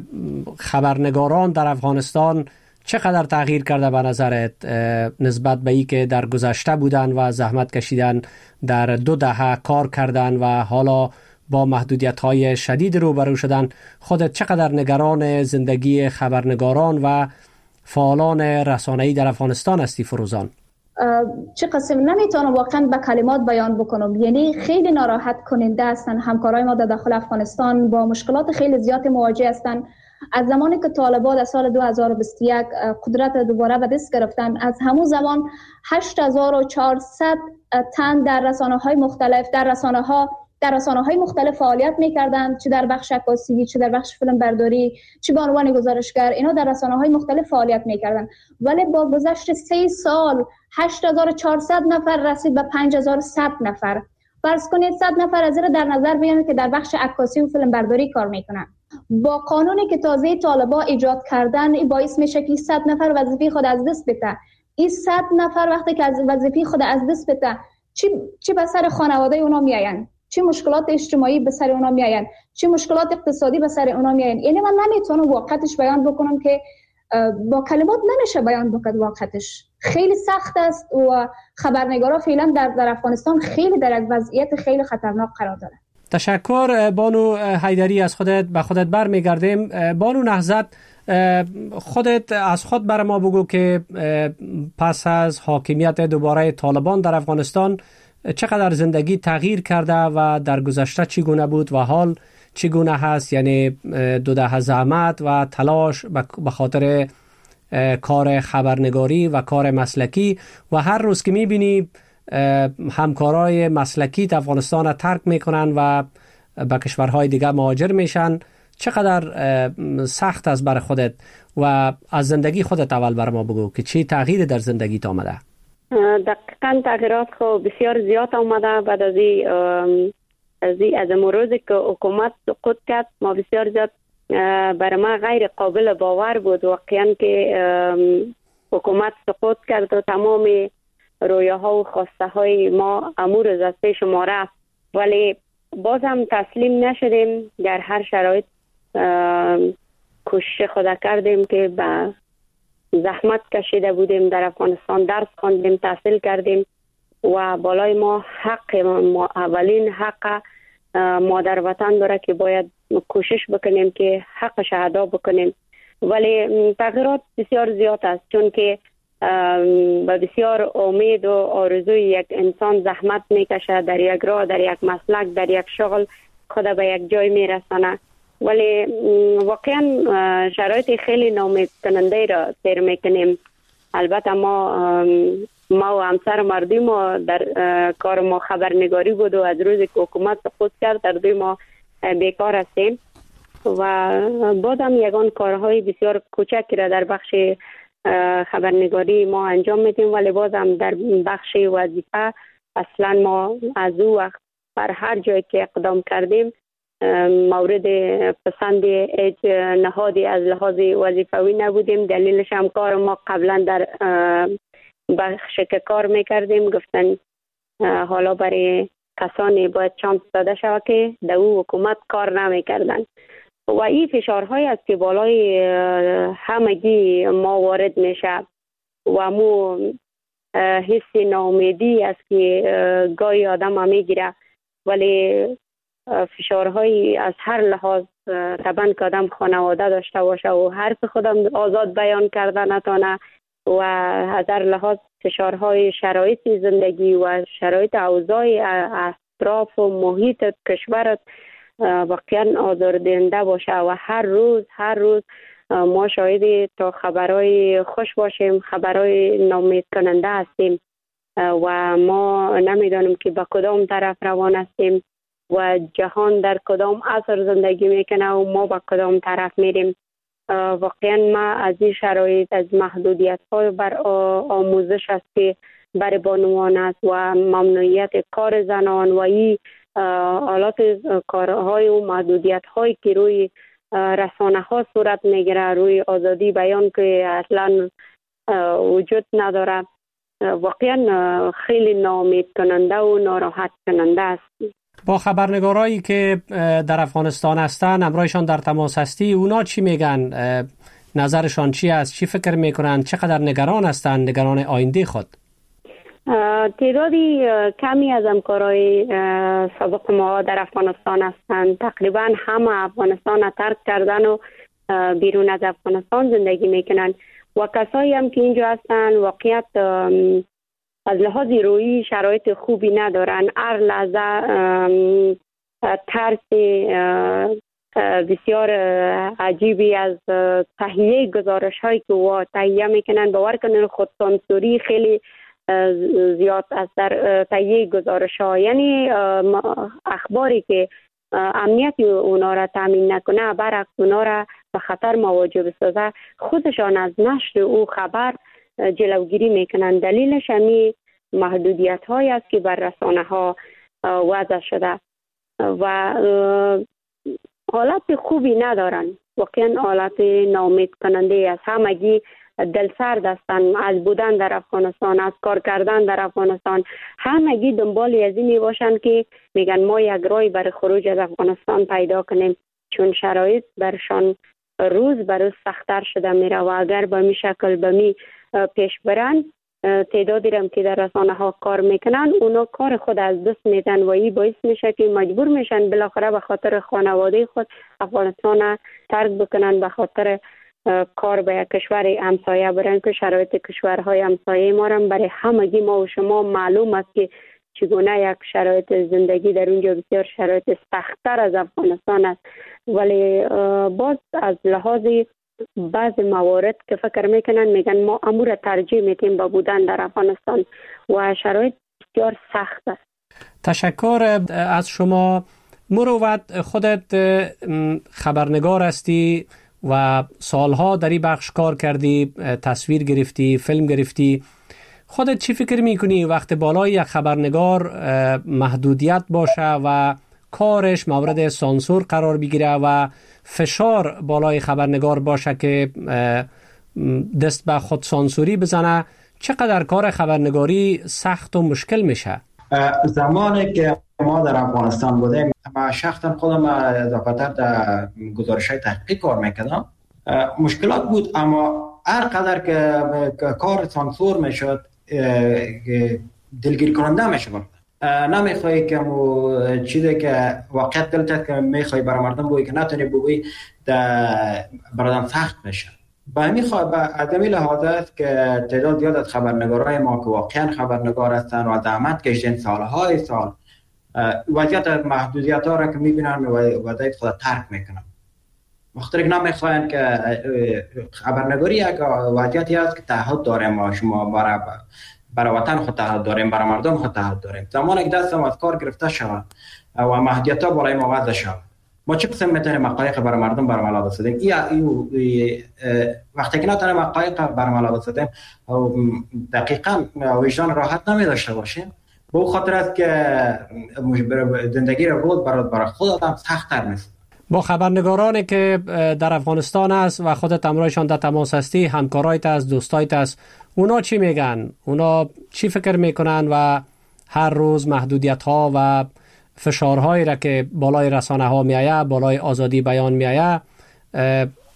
خبرنگاران در افغانستان چقدر تغییر کرده به نظرت نسبت به ای که در گذشته بودن و زحمت کشیدن، در دو دهه کار کردن و حالا با محدودیت‌های شدید روبرو شدن؟ خودت چقدر نگران زندگی خبرنگاران و فعالان رسانه‌ای در افغانستان هستی فروزان؟ چه قسم نمیتونم واقعا به کلمات بیان بکنم. یعنی خیلی ناراحت کننده هستن. همکارای ما در داخل افغانستان با مشکلات خیلی زیاد مواجه هستن. از زمانی که طالبان در سال دو هزار و بیست و یک قدرت دوباره به دست گرفتن، از همون زمان هشت هزار و چهارصد تن در رسانه‌های مختلف در رسانه‌ها در رسانه‌های مختلف فعالیت می‌کردند، چه در بخش عکاسی، چه در بخش فیلم برداری، چه به عنوان گزارشگر. اینا در رسانه‌های مختلف فعالیت می‌کردند. ولی با گذشت سه سال هشت هزار و چهارصد نفر رسید به پنج هزار و صد نفر. فرض کنید صد نفر از این در نظر بگیرید که در بخش عکاسی و فیلم برداری کار می‌کنند. با قانونی که تازه طالبان ایجاد کردن، این باعث میشه که صد نفر وظیفه خود از دست بده. این صد نفر وقتی که از وظیفه خود از دست بده، چی چی به سر خانواده اونا میآیند؟ چه مشکلات اجتماعی به سر اونا میآیند؟ چه مشکلات اقتصادی به سر اونا میآیند؟ یعنی من نمیتونم واقعیتش بیان بکنم که با کلمات نمیشه بیان بکنم. واقعیتش خیلی سخت است و خبرنگارا فعلا در در افغانستان خیلی در یک وضعیت خیلی خطرناک قرار داره. تشکر بانو حیدری. از خودت به خودت برمیگردیم. بانو نهضت، خودت از خود بر ما بگو که پس از حاکمیت دوباره طالبان در افغانستان چقدر زندگی تغییر کرده و در گذشته چگونه بود و حال چگونه هست؟ یعنی دو دهه زحمت و تلاش به خاطر کار خبرنگاری و کار مسلکی و هر روز که میبینی همکارای مسلکی در افغانستان ترک میکنن و به کشورهای دیگه مهاجر میشن، چقدر سخت است برای خودت و از زندگی خودت اول بر ما بگو که چی تغییر در زندگیت آمده؟ دقیقاً تغییرات خو بسیار زیاد آمده بعد از این از این از موروزی که حکومت سقوط کرد. ما بسیار زیاد برای ما غیر قابل باور بود واقعاً که حکومت سقوط کرد و تمام رویاها و خواسته های ما امور از پیش ما رفت، ولی باز هم تسلیم نشدیم. در هر شرایط کوشش خود کردیم که به زحمت کشیده بودیم، در افغانستان درس خواندیم، تحصیل کردیم و بالای ما حق ما اولین حق مادر وطن داره که باید کوشش بکنیم که حقش ادا بکنیم. ولی تغییرات بسیار زیاد است، چون که با بسیار امید و آرزوی یک انسان زحمت میکشه در یک راه، در یک مسلک، در یک شغل خود به یک جای میرسانه، ولی واقعا شرایط خیلی ناامید کننده را سیر میکنیم. البته ما ما و همسر مردی ما در کار ما خبرنگاری بود و از روزی که حکومت سقوط کرد در دوی ما بیکار هستیم و بازم یگان کارهای بسیار کوچکی را در بخش خبرنگاری ما انجام میدیم، ولی بازم در بخش وظیفه اصلا ما از او وقت بر هر جایی که اقدام کردیم مورد پسند هیچ نهادی از لحاظ وظیفوی نبودیم. دلیلش هم کار ما قبلا در بخش که کار میکردیم گفتن حالا برای کسانی باید چانس داده شود که در او حکومت کار نمیکردن و این فشارهای است که بالای همگی ما وارد میشه و مو حس ناامیدی است که گاهی آدم میگیره، ولی فشارهای از هر لحاظ طبعا که آدم خانواده داشته باشه و حرف خودم آزاد بیان کرده نتانه و از هر لحاظ فشارهای شرایط زندگی و شرایط اوضاع اطراف و محیط کشورت واقعا آزاردهنده باشه و هر روز هر روز ما شاهد تا خبرهای خوش باشیم، خبرهای ناامید کننده هستیم و ما نمیدانیم که به کدام طرف روان هستیم و جهان در کدام عصر زندگی میکنه و ما به کدام طرف میریم. واقعا ما از این شرایط، از محدودیت های بر آموزش است که بر بانوان است و ممنوعیت کار زنان و این حالات کارهای و محدودیت هایی که روی رسانه ها صورت میگیره، روی آزادی بیان که اصلا وجود نداره، واقعا خیلی ناامید کننده و ناراحت کننده است. با خبرنگارایی که در افغانستان هستن، همراهشان در تماس هستی، اونا چی میگن؟ نظرشان چی است؟ چی فکر میکنن؟ چقدر نگران هستند؟ نگران آینده خود؟ تعدادی کمی از همکارای سابق ما در افغانستان هستند. تقریبا همه افغانستان را ترک کردن و بیرون از افغانستان زندگی میکنن و کسایی هم که اینجا هستن واقعیت از لحاظ روحی شرایط خوبی ندارن. هر لحظه ترس بسیار عجیبی از تهیه گزارش هایی که و تهیه میکنن. باور کنن خود سانسوری خیلی زیاد است در تهیه گزارش ها، یعنی اخباری که امنیت اونا را تامین نکنه برعکس اونا را به خطر مواجه بسازه، خودشان از نشر او خبر جلوگیری میکنن. دلیلش همی محدودیت هایی است که بر رسانه ها وضع شده و حالت خوبی ندارن. واقعا حالت ناامید کننده است. همگی دلسرد هستن از بودن در افغانستان، از کار کردن در افغانستان. همگی دنبال از این باشن که میگن ما یک راه برای خروج از افغانستان پیدا کنیم، چون شرایط برشان روز به روز سخت‌تر شده میره و اگر به می شکل به می پیش برن، تعدادی هم که در رسانه ها کار میکنن اونا کار خود از دست میدن و این باعث میشه که مجبور میشن بالاخره به خاطر خانواده خود افغانستان ترک بکنن، به خاطر کار به یک کشور همسایه برن که شرایط کشورهای همسایه ما هم برای همگی ما و شما معلوم است که چگونه یک شرایط زندگی در اونجا بسیار شرایط سخت‌تر از افغانستان است. ولی باز از لحاظ بعض موارد که فکر میکنن میگن ما امور ترجیح میتیم با بودن در افغانستان و شرایط بسیار سخت است. تشکر از شما. مروت، خودت خبرنگار هستی و سالها در این بخش کار کردی، تصویر گرفتی، فیلم گرفتی. خودت چی فکر میکنی وقت بالای یک خبرنگار محدودیت باشه و کارش مورد سانسور قرار بگیره و فشار بالای خبرنگار باشه که دست به خود سانسوری بزنه، چقدر کار خبرنگاری سخت و مشکل میشه؟ زمانی که ما در افغانستان بودیم، ما شخصا خودم اضافه‌تر در گزارش‌های تحقیقی کار میکردم، مشکلات بود، اما هر قدر که کار سانسور میشد دلگیر کننده میشد. نمیخوایی که مو چیزی که واقعیت دلت که میخوای برای مردم بگویی که نتونی بگویی برادم سخت میشه. با همین خواه از همین لحاظ است که تعداد زیاد از خبرنگارای ما که واقعا خبرنگار هستن و زحمت کشیدن سالهای سال وضعیت محدودیت ها را که میبینن و وضعیت خود ترک میکنن. مختلف نمیخواین که خبرنگاری یک وضعیتی است که تعهد داریم ما شما برای برای وطن خود تعهد داریم، برای مردم خود تعهد داریم. زمانی که دستم از کار گرفته شود و محدودیت ها بالای ما وضع شود، ما چه قسم میتونیم حقایق برای مردم برآمد بسازیم؟ ای وقتی که نتونیم حقایق برآمد بسازیم دقیقاً وجدان راحت نمیداشته باشیم. به او خاطر است که زندگی رو بود برای برای خود آدم سخت‌تر میشه. با خبرنگارانی که در افغانستان است و خودت همراهشان در تماس هستی، همکارایت است، دوستایت است، اونا چی میگن؟ اونا چی فکر میکنن و هر روز محدودیت ها و فشارهایی را که بالای رسانه ها میآید، بالای آزادی بیان میآید،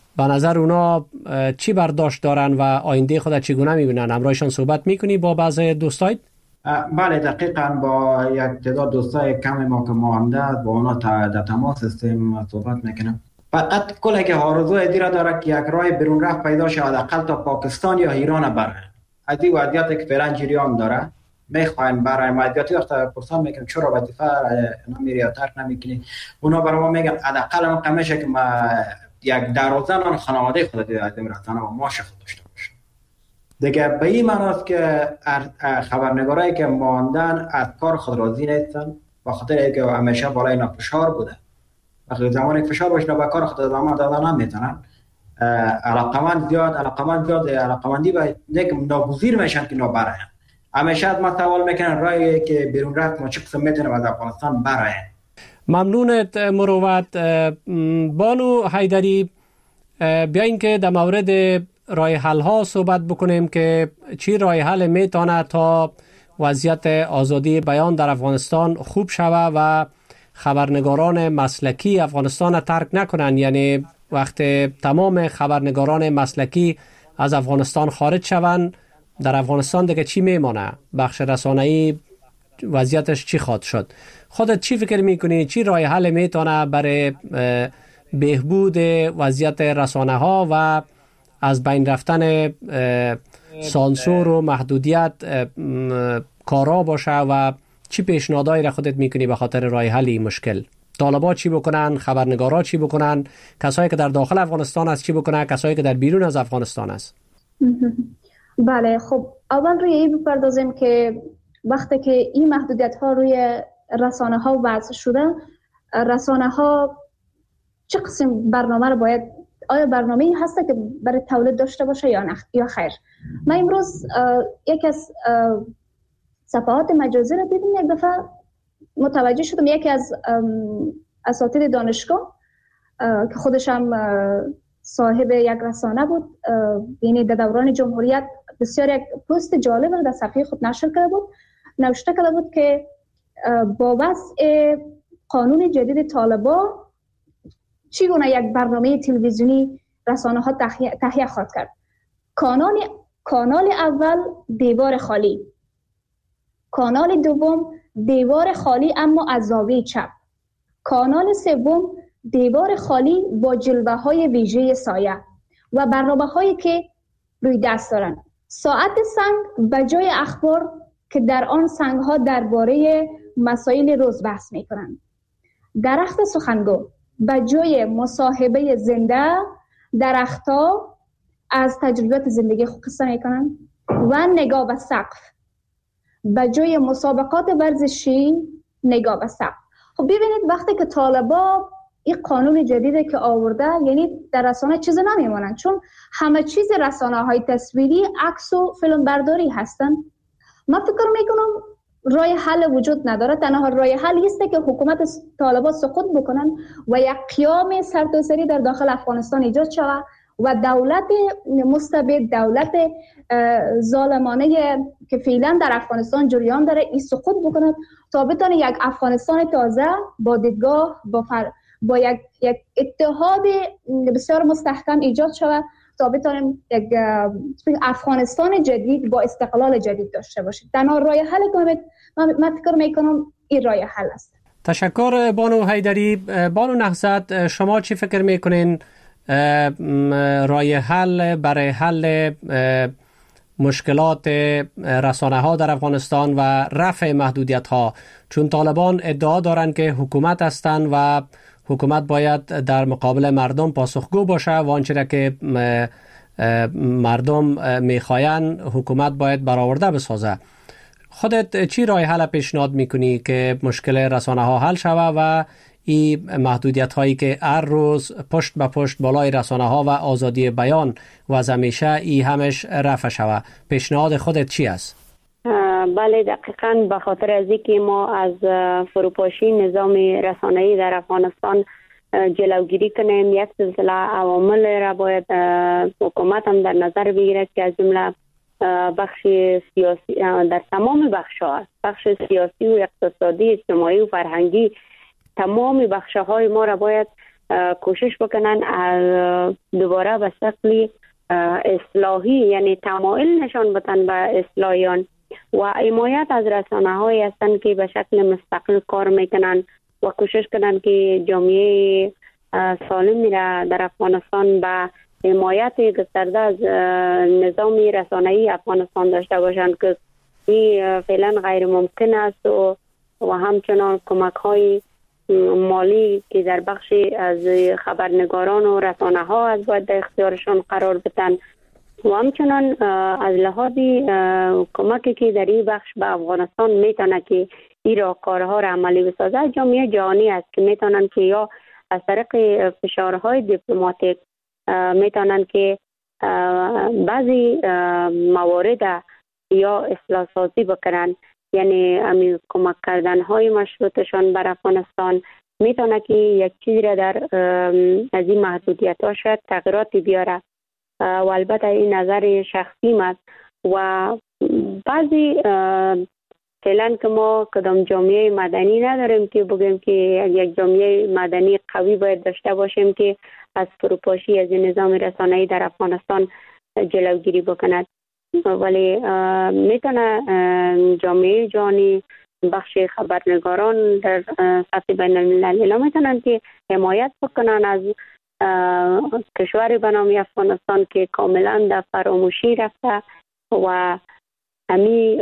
به نظر اونا چی برداشت دارن و آینده خود چگونه میبینن؟ همراهشان صحبت میکنی با بعض دوستایت؟ بله دقیقاً با یک تعداد دوستای کم ما که مانده با اونا در تماس هستیم صحبت میکنم. فقط کلی که آرزوی دیره داره که یک راه بیرون رفت پیدا شود حداقل تا پاکستان یا ایران بره. از این وضعیتی که فعلا جریان داره میخواین برای مدیاتی وقت پرسان میکنم چرا به دفاع نمیری یا ترک نمیکنی، اونا برای ما میگن حداقل من قمیشه که ما یک دروازه خانواده خود دیده از این رسانه و ما شخص داشته باشه دیگه. به این معنی است که خبرنگارایی که ماندن از کار خود راضی نیستن به خاطر اینکه همیشه بالای اینا فشار بوده. وقتی زمانی فشار باشه به کار خود ادامه دادن نمیتونن. علاقمند زیاد علاقمند زیاد علاقمندی به یک ناگزیر میشن که نابره. همیشه از ما سوال میکنن راهی که بیرون رفت ما چه قسم میتونیم از افغانستان برای. ممنونت مروت. بانو حیدری، بیاین که در مورد راه حل ها صحبت بکنیم که چی راه حل میتونه تا وضعیت آزادی بیان در افغانستان خوب شود و خبرنگاران مسلکی افغانستان ترک نکنن. یعنی وقتی تمام خبرنگاران مسلکی از افغانستان خارج شوند در افغانستان دیگه چی میمانه؟ بخش رسانه‌ای وضعیتش چی خواهد شد؟ خودت چی فکر میکنی؟ چی راه حل میتونه برای بهبود وضعیت رسانه ها و از بین رفتن سانسور و محدودیت کارا باشه و چی پیشنهادایی را خودت میکنی به خاطر راه حل این مشکل؟ طالبا چی بکنن؟ خبرنگارا چی بکنن؟ کسایی که در داخل افغانستان است چی بکنن؟ کسایی که در بیرون از افغانستان است؟ بله، خب اول روی این بپردازیم که وقتی که این محدودیت ها روی رسانه ها وضع شده، رسانه ها چه قسم برنامه رو باید، آیا برنامه‌ای هسته که برای تولید داشته باشه یا نه یا خیر؟ من امروز یک از صفحات مجازی رو دیدم، یک دفعه متوجه شدم یکی از اساتید دانشگاه که خودش هم صاحب یک رسانه بود، یعنی در دوران جمهوریت بسیار یک پست جالب رو در صفحه خود نشر کرده بود. نوشته کرده بود که با وضع قانون جدید طالبان چگونه یک برنامه تلویزیونی رسانه ها تهیه خواهد کرد. کانال کانال اول دیوار خالی، کانال دوم دیوار خالی اما از زاویه چپ، کانال سوم دیوار خالی با جلوه های ویژه سایه و برنامه هایی که روی دست دارن. ساعت سنگ به جای اخبار که در آن سنگ ها درباره مسائل روز بحث می کنند. درخت سخنگو به جای مصاحبه زنده درختها از تجربیات زندگی خود قصه می کنند و نگاه به سقف به جای مسابقات ورزشی نگاه به سقف. خب ببینید وقتی که طالبا این قانون جدیدی که آورده، یعنی در رسانه چیز نمیمونن، چون همه چیز رسانه های تصویری عکس و فیلم برداری هستن. من فکر میکنم راه حل وجود نداره. تنها راه حل است که حکومت طالبان سقوط بکنن و یک قیام سرتاسری در داخل افغانستان ایجاد شود و دولت مستبد، دولت ظالمانه که فعلا در افغانستان جریان داره این سقوط بکنه تا بتونه یک افغانستان تازه با دیدگاه با فر... با یک یک اتحاد بسیار مستحکم ایجاد شود تا بتونیم یک افغانستان جدید با استقلال جدید داشته باشیم. تنها راه حل که من فکر میکنم این راه حل است. تشکر بانو حیدری. بانو نهضت، شما چی فکر میکنین راه حل برای حل مشکلات رسانه ها در افغانستان و رفع محدودیت ها؟ چون طالبان ادعا دارند که حکومت هستند و حکومت باید در مقابل مردم پاسخگو باشه و آنچه که مردم میخواین حکومت باید برآورده بسازه. خودت چی راه حل پیشنهاد میکنی که مشکل رسانه ها حل شود و این محدودیت هایی که هر روز پشت به پشت بالای رسانه ها و آزادی بیان و از همیشه ای همش رفع شود؟ پیشنهاد خودت چی است؟ بله دقیقاً به خاطر از اینکه ما از فروپاشی نظام رسانه‌ای در افغانستان جلوگیری کنیم، یک سلسله عوامل را باید حکومت هم در نظر بگیرد که از جمله بخش سیاسی در تمام بخش‌ها، بخش سیاسی و اقتصادی، اجتماعی و فرهنگی، تمام بخش‌های ما را باید کوشش بکنن دوباره به شکل اصلاحی یعنی تمایل نشان بدن به اصلاحیان و حمایت از رسانه های هستند که به شکل مستقل کار میکنن و کوشش کنن که جامعه سالمی را در افغانستان به حمایت گسترده از نظام رسانه‌ای افغانستان داشته باشند که این فعلا غیر ممکن است و و همچنان کمک های مالی که در بخشی از خبرنگاران و رسانه ها از باید در اختیارشان قرار بدن و همچنان از لحاظ کمکی که در این بخش به افغانستان میتونه که این را کارها را عملی بسازه جامعه جهانی است که میتونن که یا از طریق فشارهای دیپلماتیک میتونن که بعضی موارد یا اصلاح سازی بکنن یعنی امی کمک کردن های مشروطشان بر افغانستان میتونه که یک چیزی را در از این محدودیت ها شاید تغییراتی بیاره و البته این نظر شخصی است و بعضی فعلا که ما کدام جامعه مدنی نداریم که بگیم که یک جامعه مدنی قوی باید داشته باشیم که از فروپاشی از نظام رسانه‌ای در افغانستان جلوگیری بکند ولی میتونه جامعه جهانی بخش خبرنگاران در سطح بین المللی میتونن که حمایت بکنن از کشور به نام افغانستان که کاملا در فراموشی رفته و همی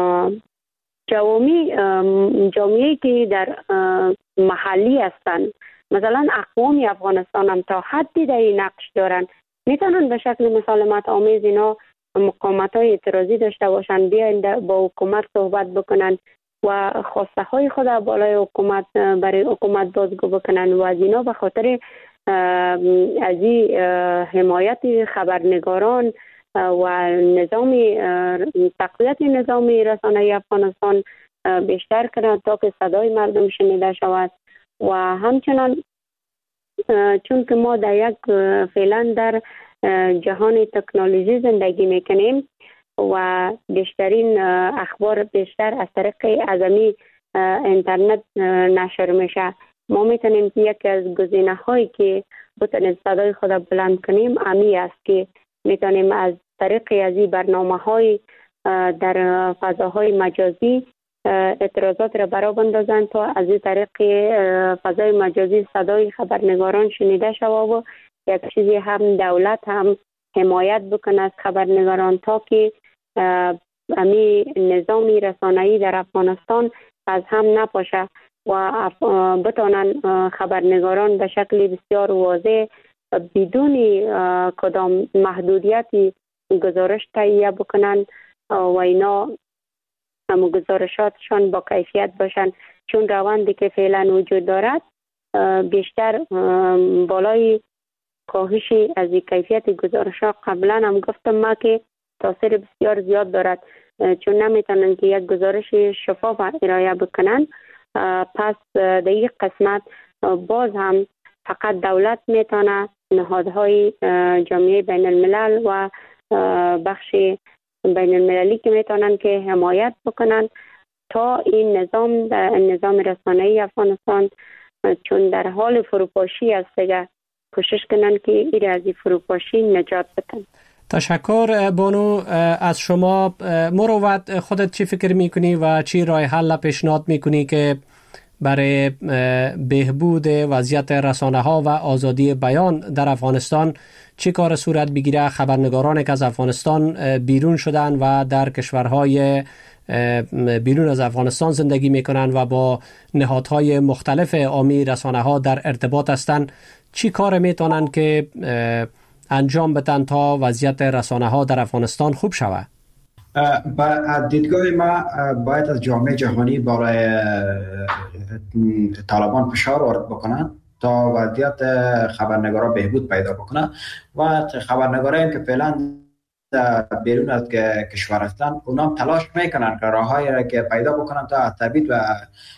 جوامع جامعه که در محلی هستند مثلا اقوام افغانستان هم تا حدی در این نقش دارن میتونن به شکل مسالمت آمیز اینا مقاومت های اعتراضی داشته باشن بیاین با حکومت صحبت بکنن و خواسته های خود بالای حکومت برای حکومت بازگو بکنن و از اینا به خاطر از این حمایت خبرنگاران و نظام تقویت نظام رسانه‌ای افغانستان بیشتر کنند تا که صدای مردم شنیده شود و همچنان چون که ما در یک فعلا در جهان تکنولوژی زندگی میکنیم و بیشترین اخبار بیشتر از طریق اعظمی اینترنت نشر میشه ما میتونیم که یکی از گزینه هایی که بتونیم صدای خود بلند کنیم امی است که میتونیم از طریق از این برنامه های در فضاهای مجازی اعتراضات را برا بندازند تا از این طریق فضای مجازی صدای خبرنگاران شنیده شود و یک چیزی هم دولت هم حمایت بکنه از خبرنگاران تا که امی نظامی رسانه‌ای در افغانستان از هم نپاشه و بتانن خبرنگاران به شکل بسیار واضح بدون کدام محدودیتی گزارش تهیه بکنن و اینا هم گزارشاتشان با کیفیت باشن چون روندی که فعلا وجود دارد بیشتر بالای کاهشی از کیفیت گزارشات قبلا هم گفتم ما که تاثیر بسیار زیاد دارد چون نمیتونن که یک گزارش شفاف ارائه بکنن پس در این قسمت باز هم فقط دولت میتونه نهادهای جامعه بین الملل و بخش بین المللی که میتونن که حمایت بکنن تا این نظام نظام رسانه‌ای افغانستان چون در حال فروپاشی است دیگه کوشش کنن که این از فروپاشی نجات بدن. تشکر بانو از شما. مروت خودت چی فکر میکنی و چی راه حل پیشنهاد میکنی که برای بهبود وضعیت رسانه ها و آزادی بیان در افغانستان چی کار صورت بگیره؟ خبرنگارانی که از افغانستان بیرون شدن و در کشورهای بیرون از افغانستان زندگی میکنن و با نهادهای مختلف عامی رسانه ها در ارتباط هستند چی کار میتونن که انجام بدن تا وضعیت رسانه ها در افغانستان خوب شود؟ با دیدگاه ما باید از جامعه جهانی برای طالبان فشار وارد بکنن تا وضعیت خبرنگاران بهبود پیدا بکنه و خبرنگاران که فعلا بیرون از کشور هستند اونا هم تلاش میکنن که راههایی را که پیدا بکنن تا تبعید و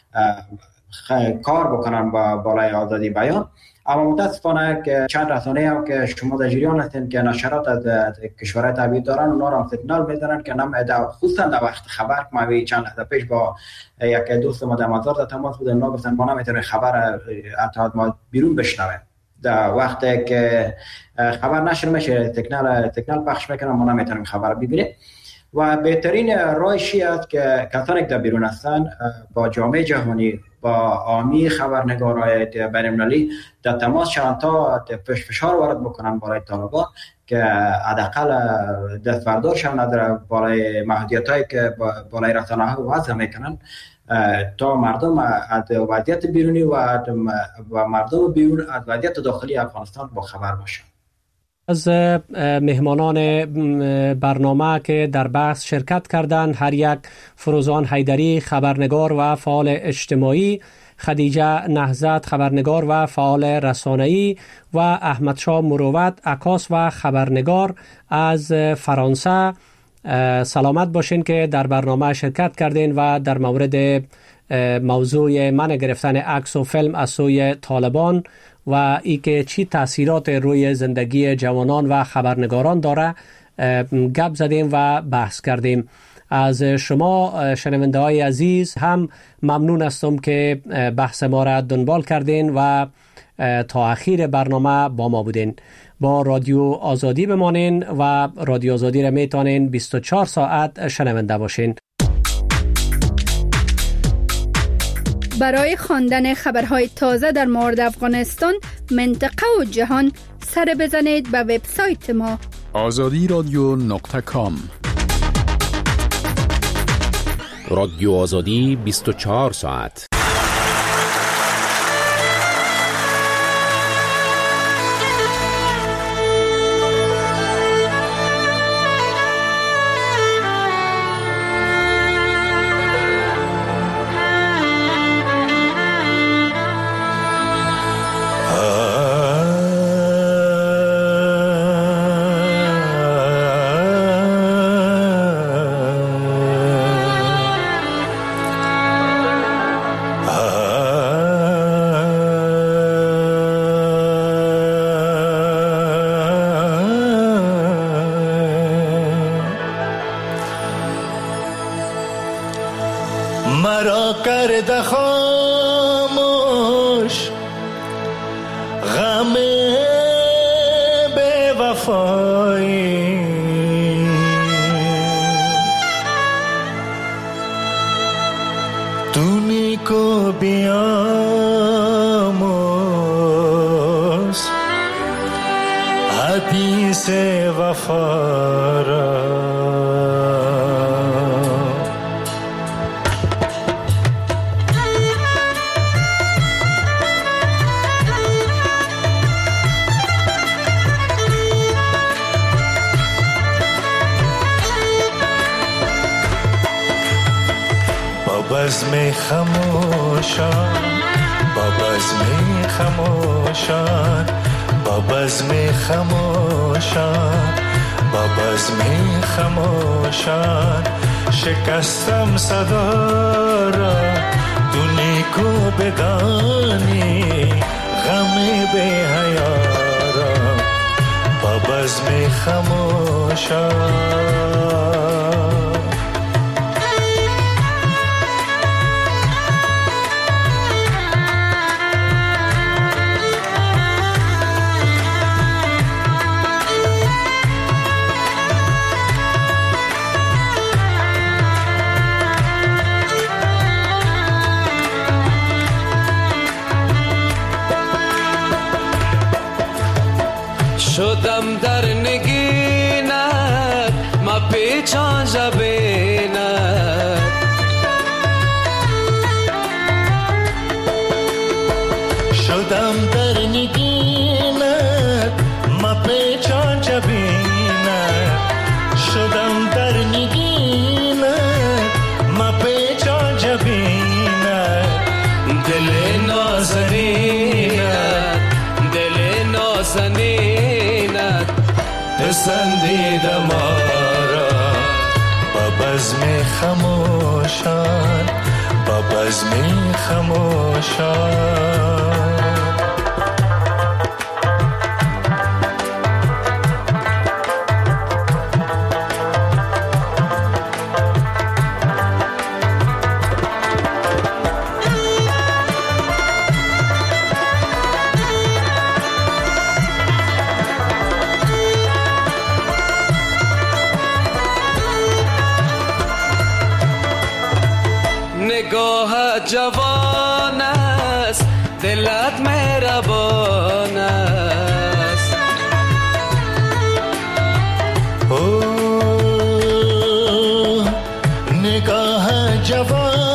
کار بکنن با بالای آزادی بیان. اما متاسفانه که چند رسانه هم که شما در جریان هستین که نشرات از کشورهای تبعید دارن اونا را هم سیگنال میزنن که نم خصوصا در وقت خبر ما چند لحظه پیش با یک دوست ما در مزار در تماس بودیم اونا گفتن ما نمیتونیم خبر اتحاد ما بیرون بشنویم در وقتی که خبر نشر میشه تکنال تکنال پخش میکنن ما نمیتونیم خبر ببینیم و بهترین راهی است که کسانی که در بیرون هستن با جامعه جهانی با عامی خبرنگارای بین‌المللی در تماس شوند تا فشار وارد بکنن بالای طالبان که حداقل دستبردار شوند در بالای محدودیتایی که بالای رسانه‌ها وضع میکنن تا مردم از وضعیت بیرونی و مردم بیرون از وضعیت داخلی افغانستان با خبر باشند. از مهمانان برنامه که در بحث شرکت کردند هر یک فروزان حیدری خبرنگار و فعال اجتماعی، خدیجه نهضت خبرنگار و فعال رسانه‌ای و احمد شاه مروت عکاس و خبرنگار از فرانسه. سلامت باشین که در برنامه شرکت کردین و در مورد موضوع منع گرفتن عکس و فیلم از سوی طالبان و ای که چی تاثیرات روی زندگی جوانان و خبرنگاران داره گپ زدیم و بحث کردیم. از شما شنونده های عزیز هم ممنون هستم که بحث ما را دنبال کردین و تا اخیر برنامه با ما بودین. با رادیو آزادی بمانین و رادیو آزادی را میتونین بیست و چهار ساعت شنونده باشین. برای خواندن خبرهای تازه در مورد افغانستان، منطقه و جهان سر بزنید به وبسایت ما آزادی رادیو نقطه کام. رادیو آزادی بیست و چهار ساعت. مرا کرده خاموش غم بے وفایی، تو نیکو بیاموز حدیث وفا را. بزم خموشان با بزم خموشان با بزم خموشان با بزم خموشان شکستم صدا را، تو نیکو بدانی غم بی حیا را. با بزم خموشان شدم در نگینت ما پیچان جبینت، شدم در نگینت ما پیچان جبینت، شدم در نگینت ما پیچان جبینت. دل نازنینت دل نازنینت پسندیده ما را. با بزم خموشان با بزم خموشان نگاه جوان است، دلت مهربان است. او نگاه جوان